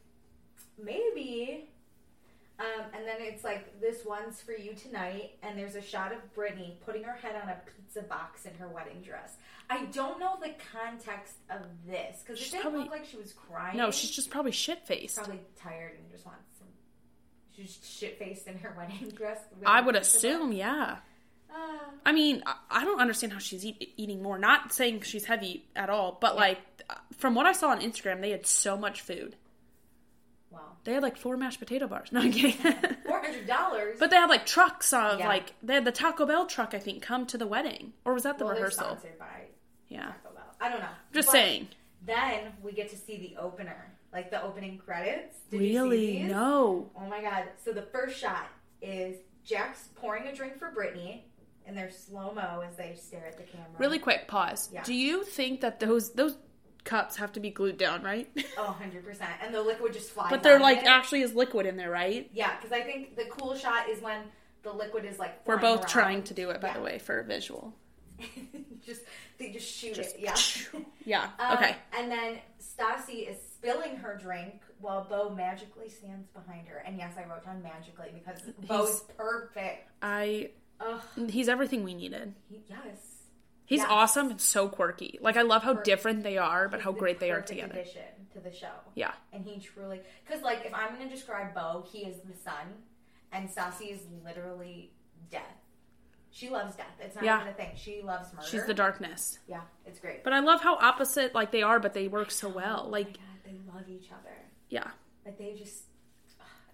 Maybe. Um, and then it's like, this one's for you tonight. And there's a shot of Brittany putting her head on a pizza box in her wedding dress. I don't know the context of this. Because it She's didn't probably- look like she was crying. No, she's just probably shit-faced. probably tired and just wants some. She's shit-faced in her wedding dress. with I a would pizza assume, box. yeah. Uh, I mean, I- I don't understand how she's eat, eating more. Not saying she's heavy at all, but Yeah. like, from what I saw on Instagram, they had so much food. wow. They had like four mashed potato bars. No, I'm kidding. four hundred dollars. But they had like trucks of Yeah. like, they had the Taco Bell truck, I think, come to the wedding. Or was that the well, they're rehearsal? sponsored by Yeah. Taco Bell. I don't know. Just But saying. Then we get to see the opener. Like the opening credits. Did Really? You see these? No. Oh my god. So the first shot is Jax pouring a drink for Brittany. And they're slow-mo as they stare at the camera. Really quick, pause. Yeah. Do you think that those those cups have to be glued down, right? Oh, one hundred percent. And the liquid just flies But there out of like it. actually is liquid in there, right? Yeah, because I think the cool shot is when the liquid is like We're flying both around. trying to do it, by Yeah. the way, for a visual. just They just shoot Just, it. Yeah. Yeah. Um, Okay. And then Stassi is spilling her drink while Bo magically stands behind her. And yes, I wrote down magically because Bo's perfect. I. Ugh. He's everything we needed. He, yes. He's Yes. awesome and so quirky. Like I love how Per- different they are, but He's how the great they are perfect together. addition to the show. Yeah. And he truly, because like if I'm going to describe Bo, he is the sun, and Stassi is literally death. She loves death. It's not Yeah. even a thing. She loves murder. She's the darkness. Yeah, it's great. But I love how opposite like they are, but they work so well. Oh Like my god, they love each other. yeah. Like they just.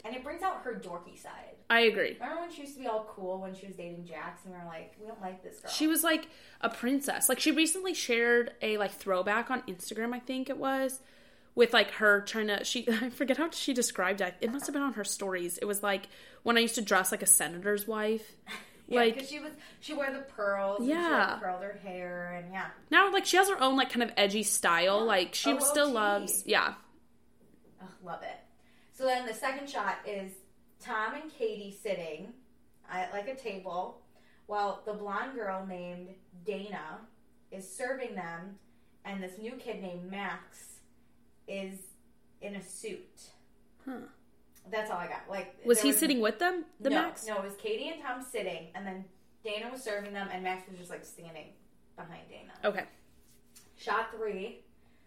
And it brings out her dorky side. I agree. Remember when she used to be all cool when she was dating Jax, and we were like, we don't like this girl. She was like a princess. Like, she recently shared a, like, throwback on Instagram, I think it was, with, like, her trying to, she, I forget how she described it. It must have been on her stories. It was, like, when I used to dress like a senator's wife. Yeah, like, because she was, she wore the pearls, and yeah. she like, curled her hair, and yeah. Now, like, she has her own, like, kind of edgy style. Yeah. Like, she O O T. still loves, yeah. Oh, love it. So then the second shot is Tom and Katie sitting at, like, a table, while the blonde girl named Dana is serving them, and this new kid named Max is in a suit. Huh. That's all I got. Like, Was he was, sitting with them, the no, Max? No, it was Katie and Tom sitting, and then Dana was serving them, and Max was just, like, standing behind Dana. Okay. Shot three.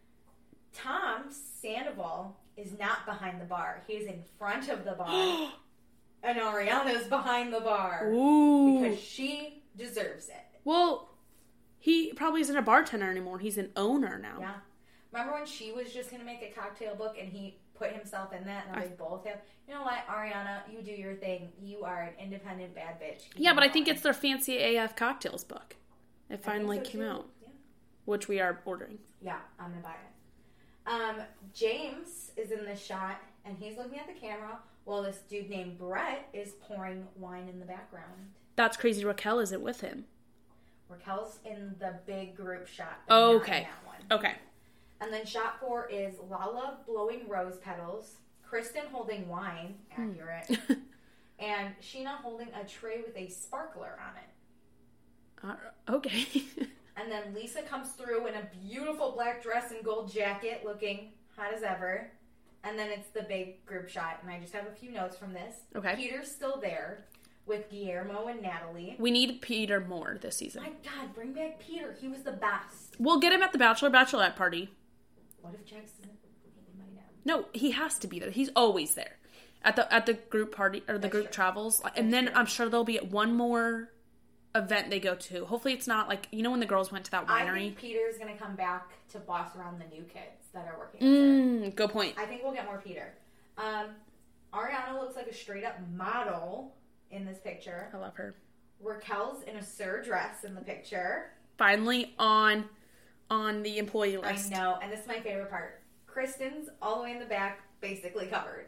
Tom Sandoval is not behind the bar. He is in front of the bar. And Ariana's behind the bar. Ooh. Because she deserves it. Well, he probably isn't a bartender anymore. He's an owner now. Yeah. Remember when she was just going to make a cocktail book and he put himself in that, and now I, they both have, you know what, Ariana, you do your thing. You are an independent bad bitch. Keep yeah, but I think going. it's their Fancy A F Cocktails book. It finally so came too. out. Yeah. Which we are ordering. Yeah, I'm going to buy it. Um, James is in this shot, and he's looking at the camera while this dude named Brett is pouring wine in the background. That's crazy. Raquel isn't with him. Raquel's in the big group shot. But Oh, not okay. in that one. Okay. And then shot four is Lala blowing rose petals, Kristen holding wine, accurate, Hmm. and Sheena holding a tray with a sparkler on it. Uh, okay. And then Lisa comes through in a beautiful black dress and gold jacket, looking hot as ever. And then it's the big group shot, and I just have a few notes from this. Okay. Peter's still there with Guillermo and Natalie. We need Peter more this season. My God, bring back Peter. He was the best. We'll get him at the Bachelor Bachelorette party. What if Jax doesn't? He might have. No, he has to be there. He's always there. At the at the group party or the That's group true. travels. That's And then true. I'm sure there'll be one more event they go to. Hopefully it's not like, you know when the girls went to that I winery? think Peter's going to come back to boss around the new kids that are working with her. Mm, good point. I think we'll get more Peter. Um, Ariana looks like a straight up model in this picture. I love her. Raquel's in a Sir dress in the picture. Finally on on the employee list. I know, and this is my favorite part. Kristen's all the way in the back, basically covered.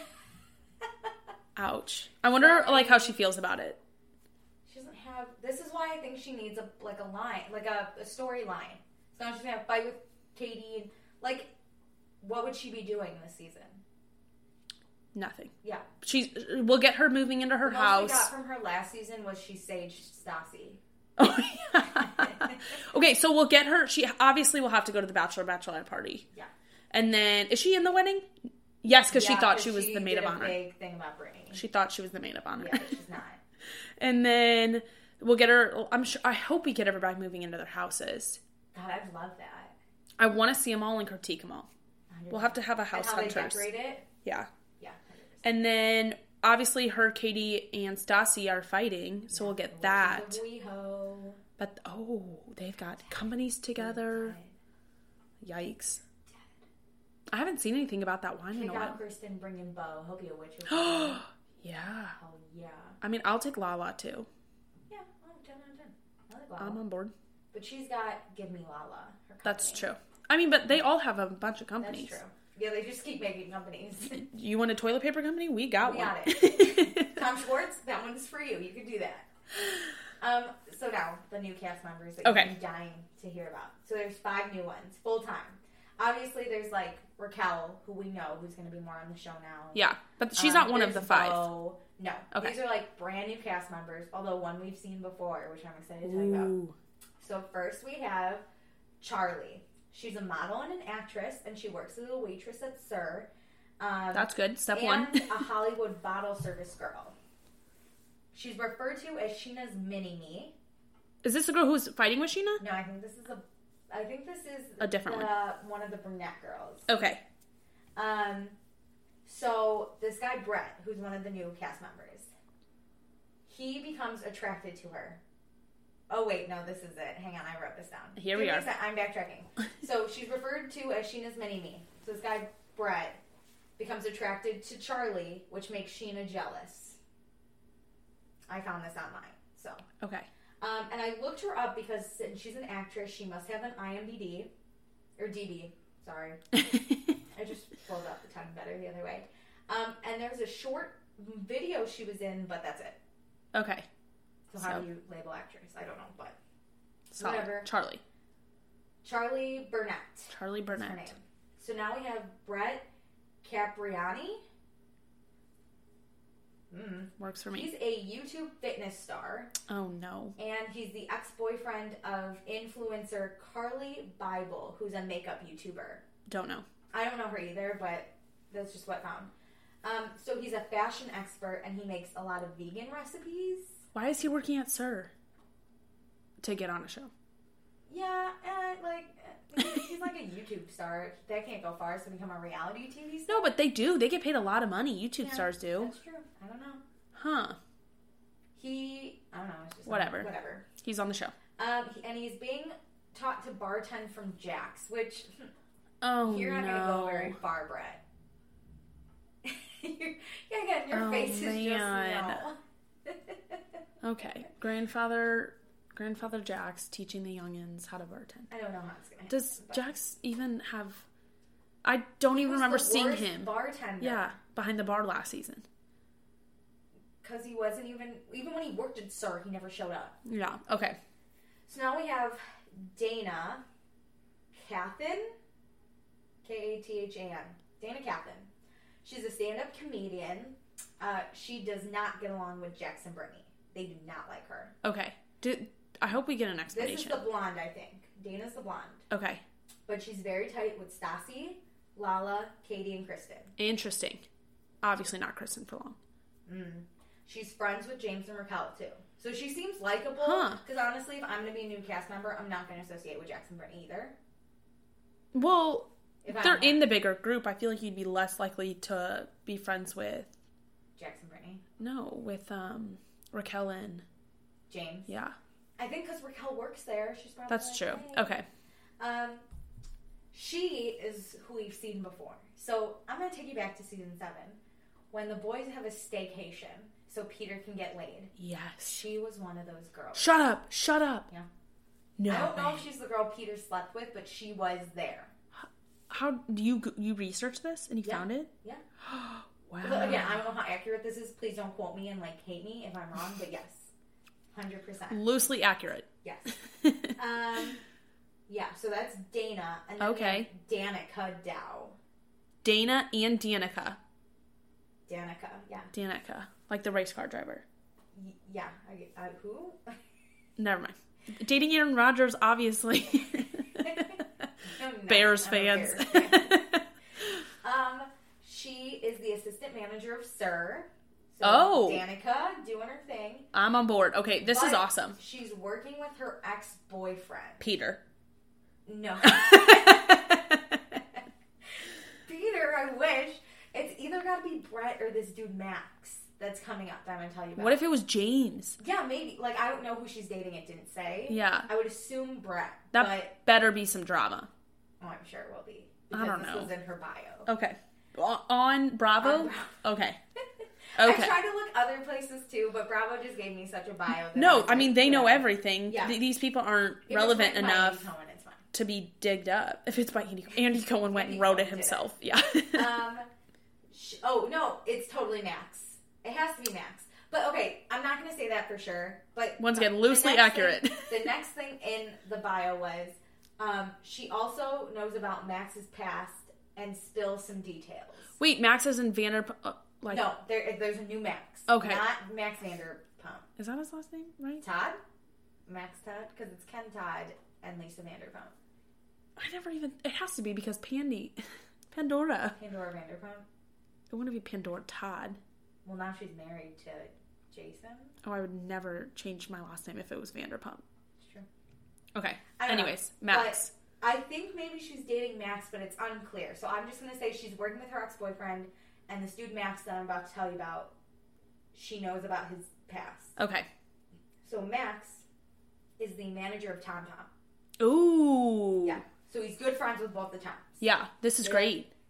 Ouch. I wonder like how she feels about it. She doesn't have. This is why I think she needs a like a line, like a, a storyline. So now she's gonna have a fight with Katie. And, like, what would she be doing this season? Nothing. Yeah. She's we'll get her moving into her the house. most we got from her last season was she saged Stassi. Oh, yeah. Okay, so we'll get her. She obviously will have to go to the Bachelor Bachelorette party. Yeah. And then is she in the wedding? Yes, because Yeah, she thought 'cause she was the maid did of a honor. Big thing about Brittany. She thought she was the maid of honor. Yeah, but she's not. And then we'll get her. I'm sure. I hope we get everybody moving into their houses. God, I'd love that. I want to see them all and critique them all. We'll have to have a And house how they hunters. decorate it. Yeah. Yeah. And then obviously her, Katie, and Stassi are fighting, so we'll get that. The WeHo. But oh, they've got companies together. Yikes! I haven't seen anything about that wine in Kick a while. out Kristen, bring in Bo. He'll be a witch. with her. Yeah. Oh yeah. I mean, I'll take Lala too. Yeah. Oh, ten out of ten. I like Lala. I'm on board. But she's got Give Me Lala. Her That's company. true. I mean, but they all have a bunch of companies. That's true. Yeah, they just keep making companies. You want a toilet paper company? We got We one. got it. Tom Schwartz, that one's for you. You can do that. Um, so now, the new cast members that Okay. you've been dying to hear about. So there's five new ones, full time. Obviously, there's like Raquel, who we know, who's going to be more on the show now. Yeah, but she's Um, not one of the there's five. Bo. No. Okay. These are like brand new cast members, although one we've seen before, which I'm excited to tell you about. Ooh. So first we have Charlie. She's a model and an actress, and she works as a waitress at Sir. Um, That's good. Step and one. a Hollywood bottle service girl. She's referred to as Sheena's mini-me. Is this the girl who's fighting with Sheena? No, I think this is a. I think this is A different the, one. one of the brunette girls. Okay. Um, so this guy Brett, who's one of the new cast members, he becomes attracted to her. Oh wait, no, this is it. Hang on, I wrote this down. Here Give we me a are. sec- I'm backtracking. So she's referred to as Sheena's mini-me. So this guy Brett becomes attracted to Charlie, which makes Sheena jealous. I found this online, so. Okay. Um, and I looked her up because since she's an actress, she must have an I M D B. Or D B, sorry. I just pulled up the tongue better the other way. Um, and there's a short video she was in, but that's it. Okay. So how so. do you label actress? I don't know, but Solid. Whatever. Charlie. Charlie Burnett. Charlie Burnett. That's her name. So now we have Brett Capriani. Mm, works for me. He's a YouTube fitness star. Oh, no. And he's the ex-boyfriend of influencer Carly Bible, who's a makeup YouTuber. Don't know. I don't know her either, but that's just what I found. Um, so he's a fashion expert, and he makes a lot of vegan recipes. Why is he working at Sir? To get on a show. Yeah, and like, he's like a YouTube star. That can't go far, so become a reality T V star. No, but they do. They get paid a lot of money. YouTube yeah, stars do. That's true. I don't know. Huh. He, I don't know. It's just whatever. Like, whatever. He's on the show. Um, he, and he's being taught to bartend from Jax, which oh you're not no. going to go very far, Brett. yeah, again, your oh, face man. is just no. Okay, grandfather. Grandfather Jax teaching the youngins how to bartend. I don't know how it's gonna. Does happen, Jax even have? I don't even remember seeing him. Bartender. Yeah, behind the bar last season. Because he wasn't even even when he worked at Sir, he never showed up. Yeah. Okay. So now we have Dana Cathan, K A T H A N. Dana Cathan. She's a stand-up comedian. Uh, she does not get along with Jax and Brittany. They do not like her. Okay. Did. I hope we get an explanation. This is the blonde, I think. Dana's the blonde. Okay. But she's very tight with Stassi, Lala, Katie, and Kristen. Interesting. Obviously not Kristen for long. Mm. She's friends with James and Raquel, too. So she seems likable. Huh. Because honestly, if I'm going to be a new cast member, I'm not going to associate with Jax and Brittany either. Well, if they're in the bigger group, I feel like you'd be less likely to be friends with... Jax and Brittany? No, with um, Raquel and... James? Yeah. I think because Raquel works there, she's probably That's like, true. hey. Okay. Um, she is who we've seen before. So I'm going to take you back to season seven. When the boys have a staycation so Peter can get laid. Yes. She was one of those girls. Shut up. Shut up. Yeah. No I don't way. know if she's the girl Peter slept with, but she was there. How do you you research this and you yeah. found it? Yeah. Wow. But again, I don't know how accurate this is. Please don't quote me and like hate me if I'm wrong, but yes. one hundred percent. Loosely accurate. Yes. um, yeah, so that's Dana. And then okay. Danica Dow. Dana and Danica. Danica, yeah. Danica. Like the race car driver. Y- yeah. I, I, who? Never mind. Dating Aaron Rodgers, obviously. no, Bears fans. Bears. um, she is the assistant manager of Sir. So oh. Danica doing her thing. I'm on board. Okay, this but is awesome. She's working with her ex-boyfriend. Peter. No. Peter, I wish. It's either got to be Brett or this dude Max that's coming up that I'm going to tell you about. What if it was James? Yeah, maybe. Like, I don't know who she's dating. It didn't say. Yeah. I would assume Brett. That but... better be some drama. Oh, I'm sure it will be. I don't this know. was in her bio. Okay. On Bravo? On Bravo. Okay. Okay. I tried to look other places too, but Bravo just gave me such a bio. That no, I, I mean, like, they know whatever. everything. Yeah. Th- these people aren't if relevant it's enough Cohen, it's fine. to be digged up. If it's by Andy Cohen. Andy Cohen went Andy and wrote Cohen it himself. It. Yeah. um. Sh- oh, no, it's totally Max. It has to be Max. But okay, I'm not going to say that for sure. But once again, loosely accurate. Thing, the next thing in the bio was um, she also knows about Max's past and spills some details. Wait, Max is in Vanderpump. Uh, like no, there, there's a new Max. Okay, not Max Vanderpump. Is that his last name? Right? Todd, Max Todd, because it's Ken Todd and Lisa Vanderpump. I never even. It has to be because Pandy, Pandora, Pandora Vanderpump. It wouldn't be Pandora Todd. Well, now she's married to Jason. Oh, I would never change my last name if it was Vanderpump. It's true. Okay. I don't Anyways, know, Max. But I think maybe she's dating Max, but it's unclear. So I'm just going to say she's working with her ex-boyfriend, and this dude Max that I'm about to tell you about, she knows about his past. Okay. So Max is the manager of Tom Tom. Ooh. Yeah. So he's good friends with both the Toms. Yeah, this is They're great. Like,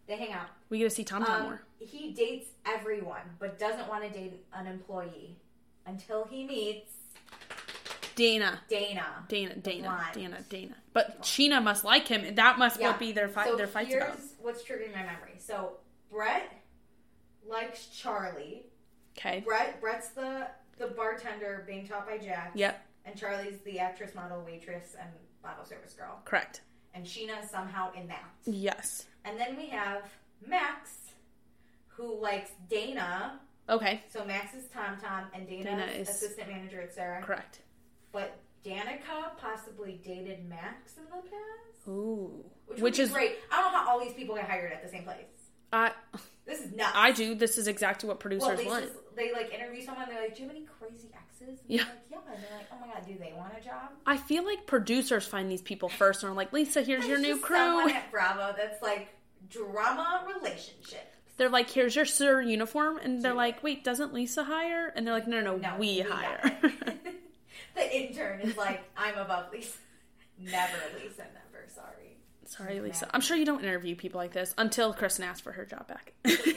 They hang out. We get to see Tom Tom Um, more. he dates everyone, but doesn't want to date an employee until he meets Dana. Dana. Dana, the Dana, blonde. Dana, Dana. But Sheena must like him. That must Yeah. what be their fight. So their fights here's about. what's triggering my memory. So Brett likes Charlie. Okay. Brett Brett's the the bartender being taught by Jack. Yep. And Charlie's the actress, model, waitress, and bottle service girl. Correct. And Sheena is somehow in that. Yes. And then we have Max, who likes Dana. Okay. So Max is Tom Tom, and Dana, Dana is is- assistant manager at Sarah. Correct. But Danica possibly dated Max in the past, Ooh. which, Which would be is great. I don't know how all these people get hired at the same place. I This is nuts. I do. This is exactly what producers well, they, want. just, they like interview someone. They're like, "Do you have any crazy exes?" And Yeah. they're like, yeah. And they're like, "Oh my god, do they want a job?" I feel like producers find these people first and are like, Lisa, here's There's your new just crew. Someone at Bravo that's like drama relationship. They're like, here's your sir uniform. And they're Do like, wait, doesn't Lisa hire? And they're like, no, no, no, No, we, we hire. The intern is like, "I'm above Lisa." Never, Lisa. Never. Sorry. Sorry, Lisa. I'm sure you don't interview people like this until Kristen asks for her job back.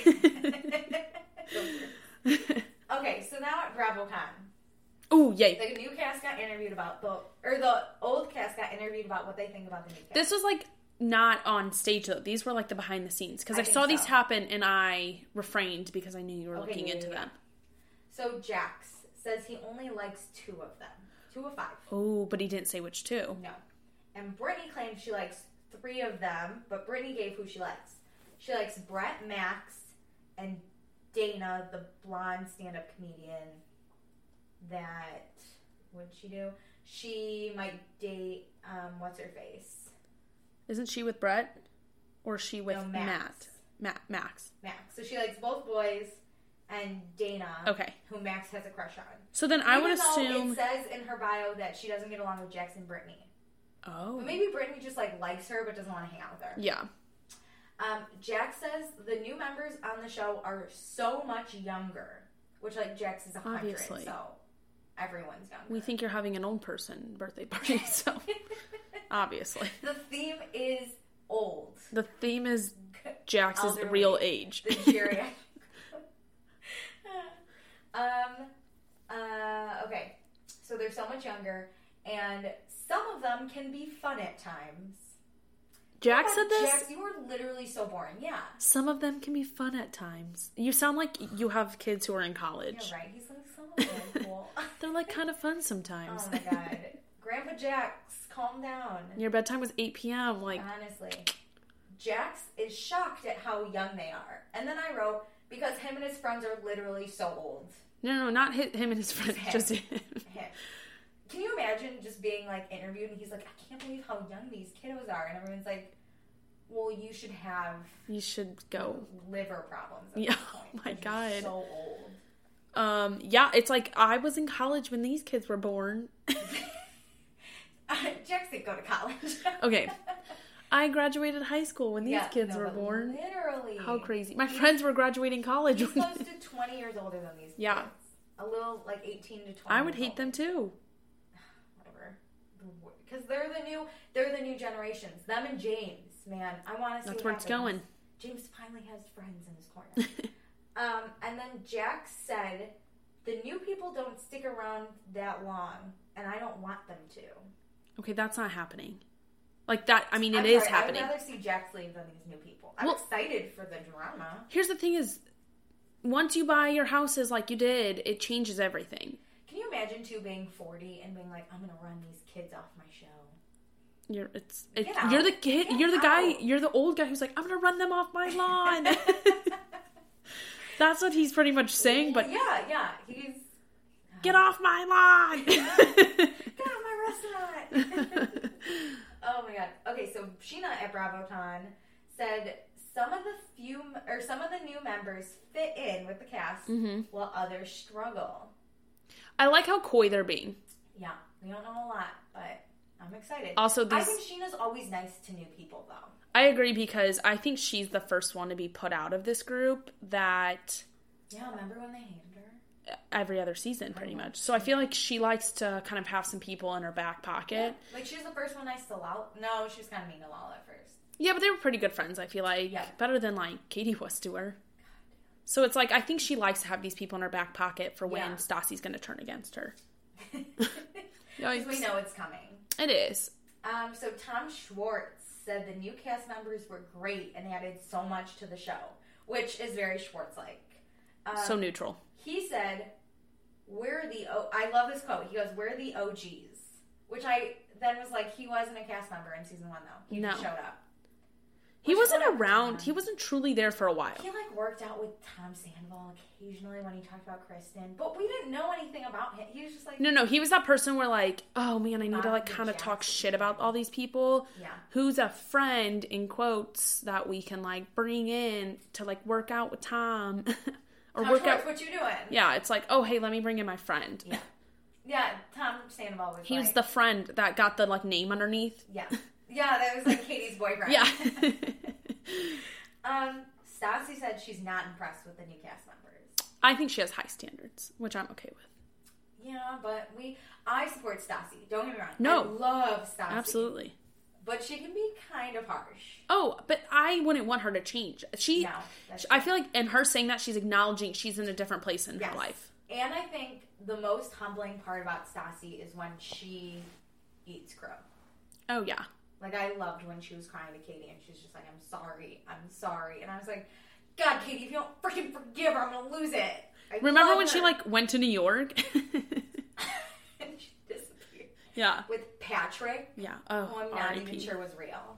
Okay, so now at BravoCon, Ooh, yay. the new cast got interviewed about the, or the old cast got interviewed about what they think about the new cast. This was like not on stage though. These were like the behind the scenes because I I, think saw these so. happen and I refrained because I knew you were Okay, looking yeah, into yeah, yeah. them. So Jax says he only likes two of them, two of five. Oh, but he didn't say which two. No, and Brittany claims she likes three of them, but Brittany gave who she likes. She likes Brett, Max, and Dana, the blonde stand-up comedian. That what'd she do? She might date um, what's her face? Isn't she with Brett? Or is she with No, Matt? Max. Matt. Max. Max. So she likes both boys and Dana, Okay. who Max has a crush on. So then I would Even though assume. it says in her bio that she doesn't get along with Jax and Brittany. Oh. But maybe Brittany just like likes her but doesn't want to hang out with her. Yeah. Um, Jax says the new members on the show are so much younger, which like Jax is a hundred, Obviously. so everyone's younger. We think you're having an old person birthday party, so obviously. The theme is old. The theme is Jax's Elderly. real age. The geriatric. um. Uh. Okay. So they're so much younger, and some of them can be fun at times. Jax But said this. Jax, you were literally so boring. Yeah. Some of them can be fun at times. You sound like you have kids who are in college. You're right. He's like, some of them are cool. They're like kind of fun sometimes. Oh my god. Grandpa Jax, calm down. Your bedtime was eight p.m. Like, Honestly. Jax is shocked at how young they are. And then I wrote, because him and his friends are literally so old. no, no, not hit him and his friends, him. just him. Him. Can you imagine just being like interviewed and he's like, I can't believe how young these kiddos are. And everyone's like, well, you should have You should go. liver problems at Yeah, this point. oh my 'cause you're God. so old. Um, yeah, it's like I was in college when these kids were born. Jax didn't go to college. Okay. I graduated high school when these Yeah, kids no, were but born. Literally. How crazy. My friends were graduating college. He's when- close to twenty years older than these Yeah. kids. A little, like, eighteen to twenty. I would years hate them older. too. Whatever. Because they're the new, they're the new generations. Them and James, man. I want to see That's what where it's happens. going. James finally has friends in his corner. um, and then Jax said, the new people don't stick around that long, and I don't want them to. Okay, that's not happening. Like that, I mean, it I'm is sorry, happening. I would rather see Jax leave than these new people. I'm Well- excited for the drama. Here's the thing is, once you buy your houses like you did, it changes everything. Can you imagine, too, being forty and being like, I'm going to run these kids off my show? You're it's, it's Get out. you're the kid, Get you're the guy, out. you're the old guy who's like, I'm gonna run them off my lawn. That's what he's pretty much saying, but Yeah, yeah. He's... get off my lawn. Get out of my restaurant! Oh my god. Okay, so Sheena at BravoCon said some of the few or some of the new members fit in with the cast Mhm. while others struggle. I like how coy they're being. Yeah, we don't know a lot, but I'm excited. Also, I these think Sheena's always nice to new people, though. I agree because I think she's the first one to be put out of this group that Yeah, remember when they hated her? every other season pretty much. So I feel like she likes to kind of have some people in her back pocket. Like, she was the first one I still out. No, she was kind of mean to Lala at first. Yeah, but they were pretty good friends, I feel like. Yeah. Better than, like, Katie was to her. So it's like, I think she likes to have these people in her back pocket for when yeah. Stassi's going to turn against her. Because we know it's coming. It is. Um, so Tom Schwartz said the new cast members were great and added so much to the show, which is very Schwartz-like. Um, so neutral. He said, we're the, o- I love this quote. He goes, we're the O Gs. Which I then was like, he wasn't a cast member in season one, though. He no. just showed up. He wasn't around. He wasn't truly there for a while. He, like, worked out with Tom Sandoval occasionally when he talked about Kristen. But we didn't know anything about him. He was just like... No, no. He was that person where, like, oh, man, I need to, like, kind of talk shit about all these people. Yeah. Who's a friend, in quotes, that we can, like, bring in to, like, work out with Tom. or Tom work Schwartz, out... what you doing? Yeah, it's like, oh, hey, let me bring in my friend. Yeah. Yeah, Tom Sandoval was He like... was the friend that got the, like, name underneath. Yeah. Yeah, that was, like, Katie's boyfriend. Yeah. um, Stassi said she's not impressed with the new cast members. I think she has high standards, which I'm okay with. Yeah, but we... I support Stassi. Don't get me wrong. No. I love Stassi. Absolutely. But she can be kind of harsh. Oh, but I wouldn't want her to change. She... No. I feel like, in her saying that, she's acknowledging she's in a different place in yes. her life. And I think the most humbling part about Stassi is when she eats crow. Oh, yeah. Like, I loved when she was crying to Katie, and she's just like, I'm sorry, I'm sorry. And I was like, God, Katie, if you don't freaking forgive her, I'm going to lose it. I Remember when her. she, like, went to New York? And she disappeared. Yeah. With Patrick. Yeah. Oh, who I'm not R I P even sure was real.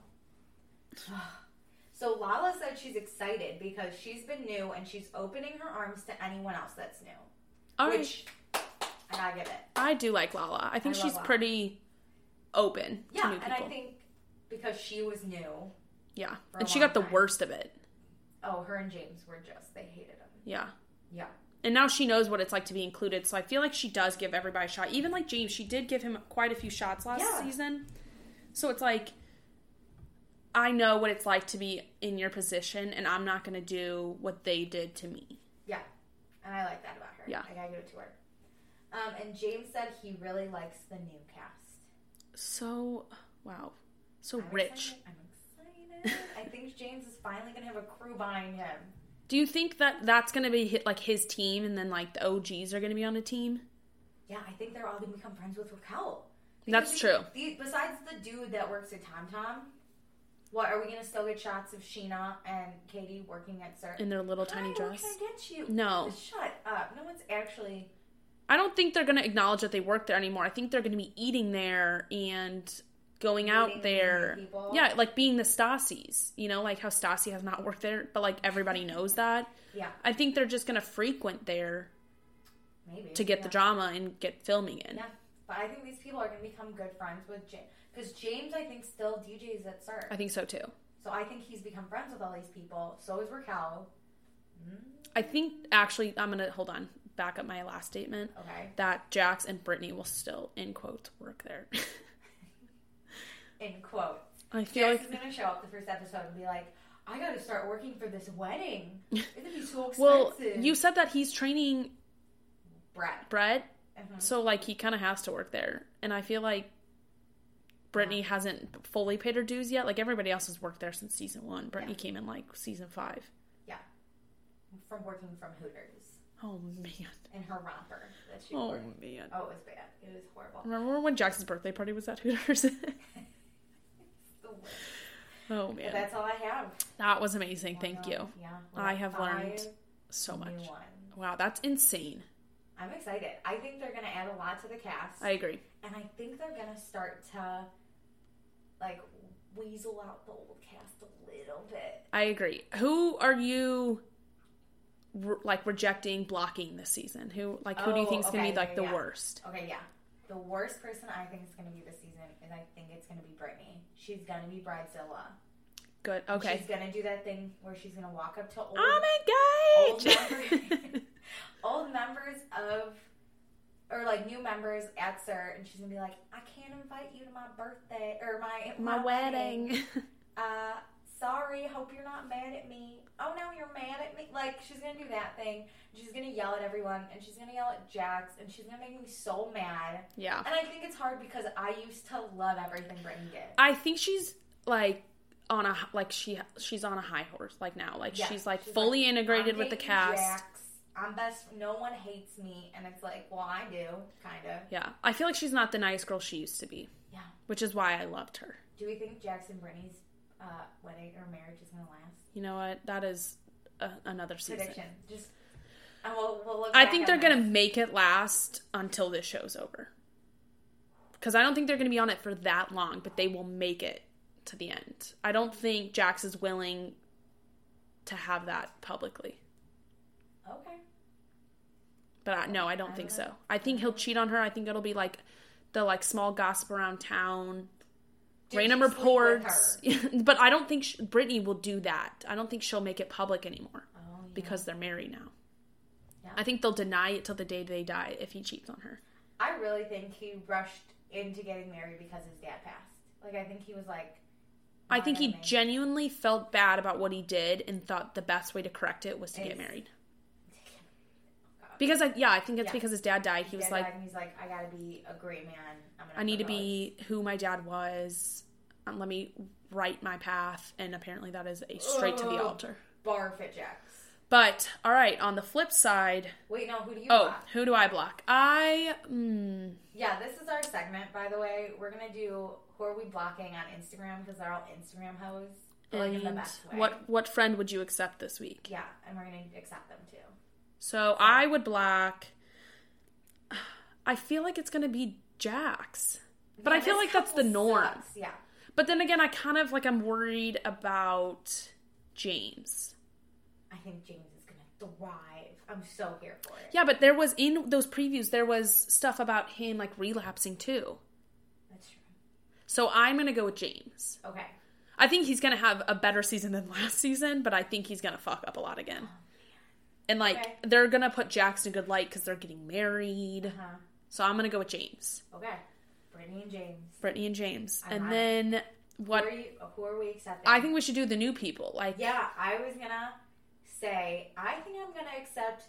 So Lala said she's excited because she's been new, and she's opening her arms to anyone else that's new. All which, right. I gotta give it. I do like Lala. I think I she's Lala. pretty open yeah, to new people. And I think because she was new. Yeah. And she got the time. worst of it. Oh, her and James were just, they hated him. Yeah. Yeah. And now she knows what it's like to be included, so I feel like she does give everybody a shot. Even like James, she did give him quite a few shots last yeah. season. So it's like, I know what it's like to be in your position, and I'm not going to do what they did to me. Yeah. And I like that about her. Yeah. I gotta give it to her. Um, and James said he really likes the new cast. So, wow. So I'm rich. Excited. I'm excited. I think James is finally going to have a crew behind him. Do you think that that's going to be hit, like his team, and then like the O Gs are going to be on a team? Yeah, I think they're all going to become friends with Raquel. That's the, true. The, besides the dude that works at Tom Tom, what are we going to still get shots of Sheena and Katie working at Sir in their little tiny Hi, dress? What can I get you? No. Shut up. No one's actually. I don't think they're going to acknowledge that they work there anymore. I think they're going to be eating there and going Meeting out there. Yeah, like being the Stassi's. You know, like how Stassi has not worked there, but like everybody knows that. Yeah. I think they're just going to frequent there. Maybe. To get yeah. the drama and get filming in. Yeah. But I think these people are going to become good friends with James. Because James, I think, still D Js at Sir. I think so too. So I think he's become friends with all these people. So is Raquel. Mm. I think, actually, I'm going to, hold on, back up my last statement. Okay. That Jax and Brittany will still, in quotes, work there. In quotes. I feel Jax like... is going to show up the first episode and be like, I got to start working for this wedding. It's going to be so expensive. Well, you said that he's training... Brett. Brett? Mm-hmm. So, like, he kind of has to work there. And I feel like Brittany yeah. hasn't fully paid her dues yet. Like, everybody else has worked there since season one. Brittany yeah. came in, like, season five. Yeah. From working from Hooters. Oh, man. In her romper that she Oh, wore. man. Oh, it was bad. It was horrible. Remember when Jackson's birthday party was at Hooters? Oh, man. But that's all I have. That was amazing. Thank oh, you. Yeah. I have learned so much. Ones. Wow, that's insane. I'm excited. I think they're going to add a lot to the cast. I agree. And I think they're going to start to, like, weasel out the old cast a little bit. I agree. Who are you, re- like, rejecting, blocking this season? Who, like, who oh, do you think is okay, going to be, like, okay, the yeah. worst? Okay, yeah. The worst person I think is going to be this season is I think it's going to be Brittany. She's going to be Bridezilla. Good, okay. She's going to do that thing where she's going to walk up to old, oh old, members, old members of, or like new members at S U R, and she's going to be like, I can't invite you to my birthday, or my, my, my wedding. wedding. uh, sorry, hope you're not mad at me. Oh, no, you're mad at me. Like, she's going to do that thing. She's going to yell at everyone, and she's going to yell at Jax, and she's going to make me so mad. Yeah. And I think it's hard because I used to love everything Brittany did. I think she's, like, on a like she she's on a high horse like now. Like Yeah, she's like she's fully like, integrated I'm with the dating cast. Jax. I'm best. No one hates me, and it's like, well, I do, kind of. Yeah, I feel like she's not the nice girl she used to be. Yeah. Which is why I loved her. Do we think Jax and Brittany's uh, wedding or marriage is gonna last? You know what? That is a, another season. Prediction. Just. And we'll, we'll look I back think on they're this. gonna make it last until this show's over. Because I don't think they're gonna be on it for that long, but they will make it to the end. I don't think Jax is willing to have that publicly. Okay. But I, no, I don't I think don't so. know. I think he'll cheat on her. I think it'll be like the like small gossip around town. Did Random you sleep with reports. her? But I don't think she, Brittany will do that. I don't think she'll make it public anymore. Oh, yeah. Because they're married now. Yeah. I think they'll deny it till the day they die if he cheats on her. I really think he rushed into getting married because his dad passed. Like, I think he was like... I think he "Why am I-" genuinely felt bad about what he did and thought the best way to correct it was to get Is- married. Oh, God. Because, I, yeah, I think it's Yeah. because his dad died. He His was dad like, died, and he's like, I gotta be a great man. I'm gonna I need to propose." be who my dad was. Um, let me write my path. And apparently that is a straight to the Ugh. altar. Barf at Jax. But, all right, on the flip side... Wait, no, who do you Oh, block? who do I block? I... Mm, Yeah, this is our segment, by the way. We're gonna do who are we blocking on Instagram because they're all Instagram hoes. But, like, in the and best way. what, what friend would you accept this week? Yeah, and we're gonna accept them too. So I would block... I feel like it's going to be Jax. But Yeah, I feel this like that's the couple norm. sucks, Yeah. But then again, I kind of like I'm worried about James. I think James is gonna thrive. I'm so here for it. Yeah, but there was in those previews there was stuff about him like relapsing too. That's true. So I'm going to go with James. Okay. I think he's going to have a better season than last season, but I think he's going to fuck up a lot again. And like Okay. they're going to put Jax in a good light cuz they're getting married. Uh-huh. So I'm going to go with James. Okay. Brittany and James. Brittany and James. I'm and on then what Who are, you, who are we accepting? I think we should do the new people. Like Yeah, I was gonna say, I think I'm gonna accept.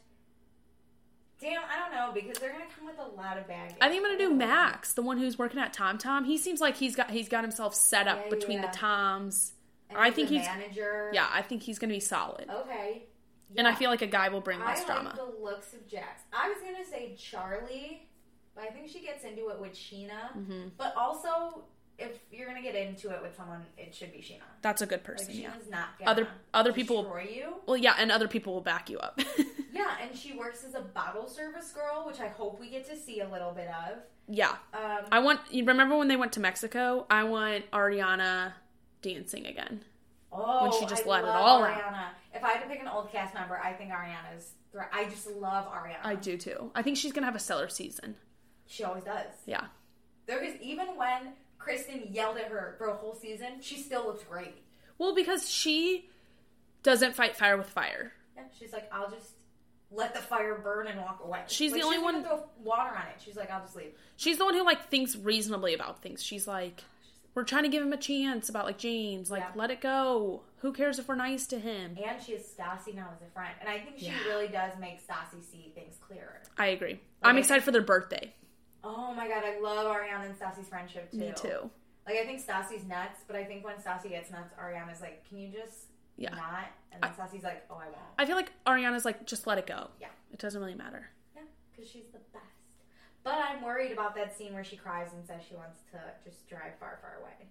Damn, I don't know because they're gonna come with a lot of baggage. I think I'm gonna do Max, the one who's working at Tom Tom. He seems like he's got he's got himself set up Yeah, between yeah. the Toms. And I he's think a he's manager. yeah, I think he's gonna be solid. Okay. And I Yeah. feel like a guy will bring I less like drama. the looks of Jax. I was gonna say Charlie, but I think she gets into it with Sheena. Mm-hmm. But also, if you're gonna get into it with someone, it should be Sheena. That's a good Like person. Yeah. Sheena's not gonna Other other people. destroy you. Well, yeah, and other people will back you up. Yeah, and she works as a bottle service girl, which I hope we get to see a little bit of. yeah, Um, I want. You remember when they went to Mexico? I want Ariana dancing again. Oh, when she just I let it love all Ariana. out. If I had to pick an old cast member, I think Ariana's. Th- I just love Ariana. I do too. I think she's gonna have a stellar season. She always does. Yeah. There is even when Kristen yelled at her for a whole season, she still looks great. Well, because she doesn't fight fire with fire. Yeah, she's like, I'll just let the fire burn and walk away. She's Like, the only she doesn't one- even throw water on it. She's like, I'll just leave. She's the one who like thinks reasonably about things. She's like, we're trying to give him a chance about like James. Like, Yeah. let it go. Who cares if we're nice to him? And she has Stassi now as a friend, and I think she Yeah. really does make Stassi see things clearer. I agree. I'm I- excited for their birthday. Oh my god, I love Ariana and Stassi's friendship too. Me too. Like, I think Stassi's nuts, but I think when Stassi gets nuts, Ariana's like, can you just Yeah. not? And then Stassi's like, oh, I won't. I feel like Ariana's like, just let it go. Yeah. It doesn't really matter. Yeah, because she's the best. But I'm worried about that scene where she cries and says she wants to just drive far, far away.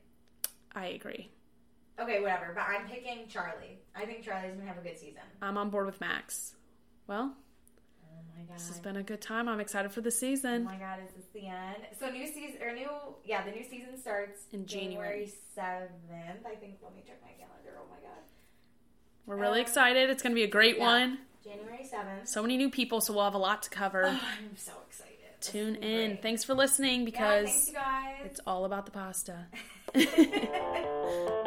I agree. Okay, whatever. But I'm picking Charlie. I think Charlie's going to have a good season. I'm on board with Max. Well, Oh my god. this has been a good time. I'm excited for the Oh season. my god, is this the end? So new season, or new, yeah, the new season starts In January. seventh. I think, let me check my calendar. Oh my god. We're really Um, excited. It's going to be a great yeah. one. January seventh. So many new people, so we'll have a lot to cover. Oh, I'm so excited. This Tune will be in. great. Thanks for listening Yeah, because thanks you guys. it's all about the pasta.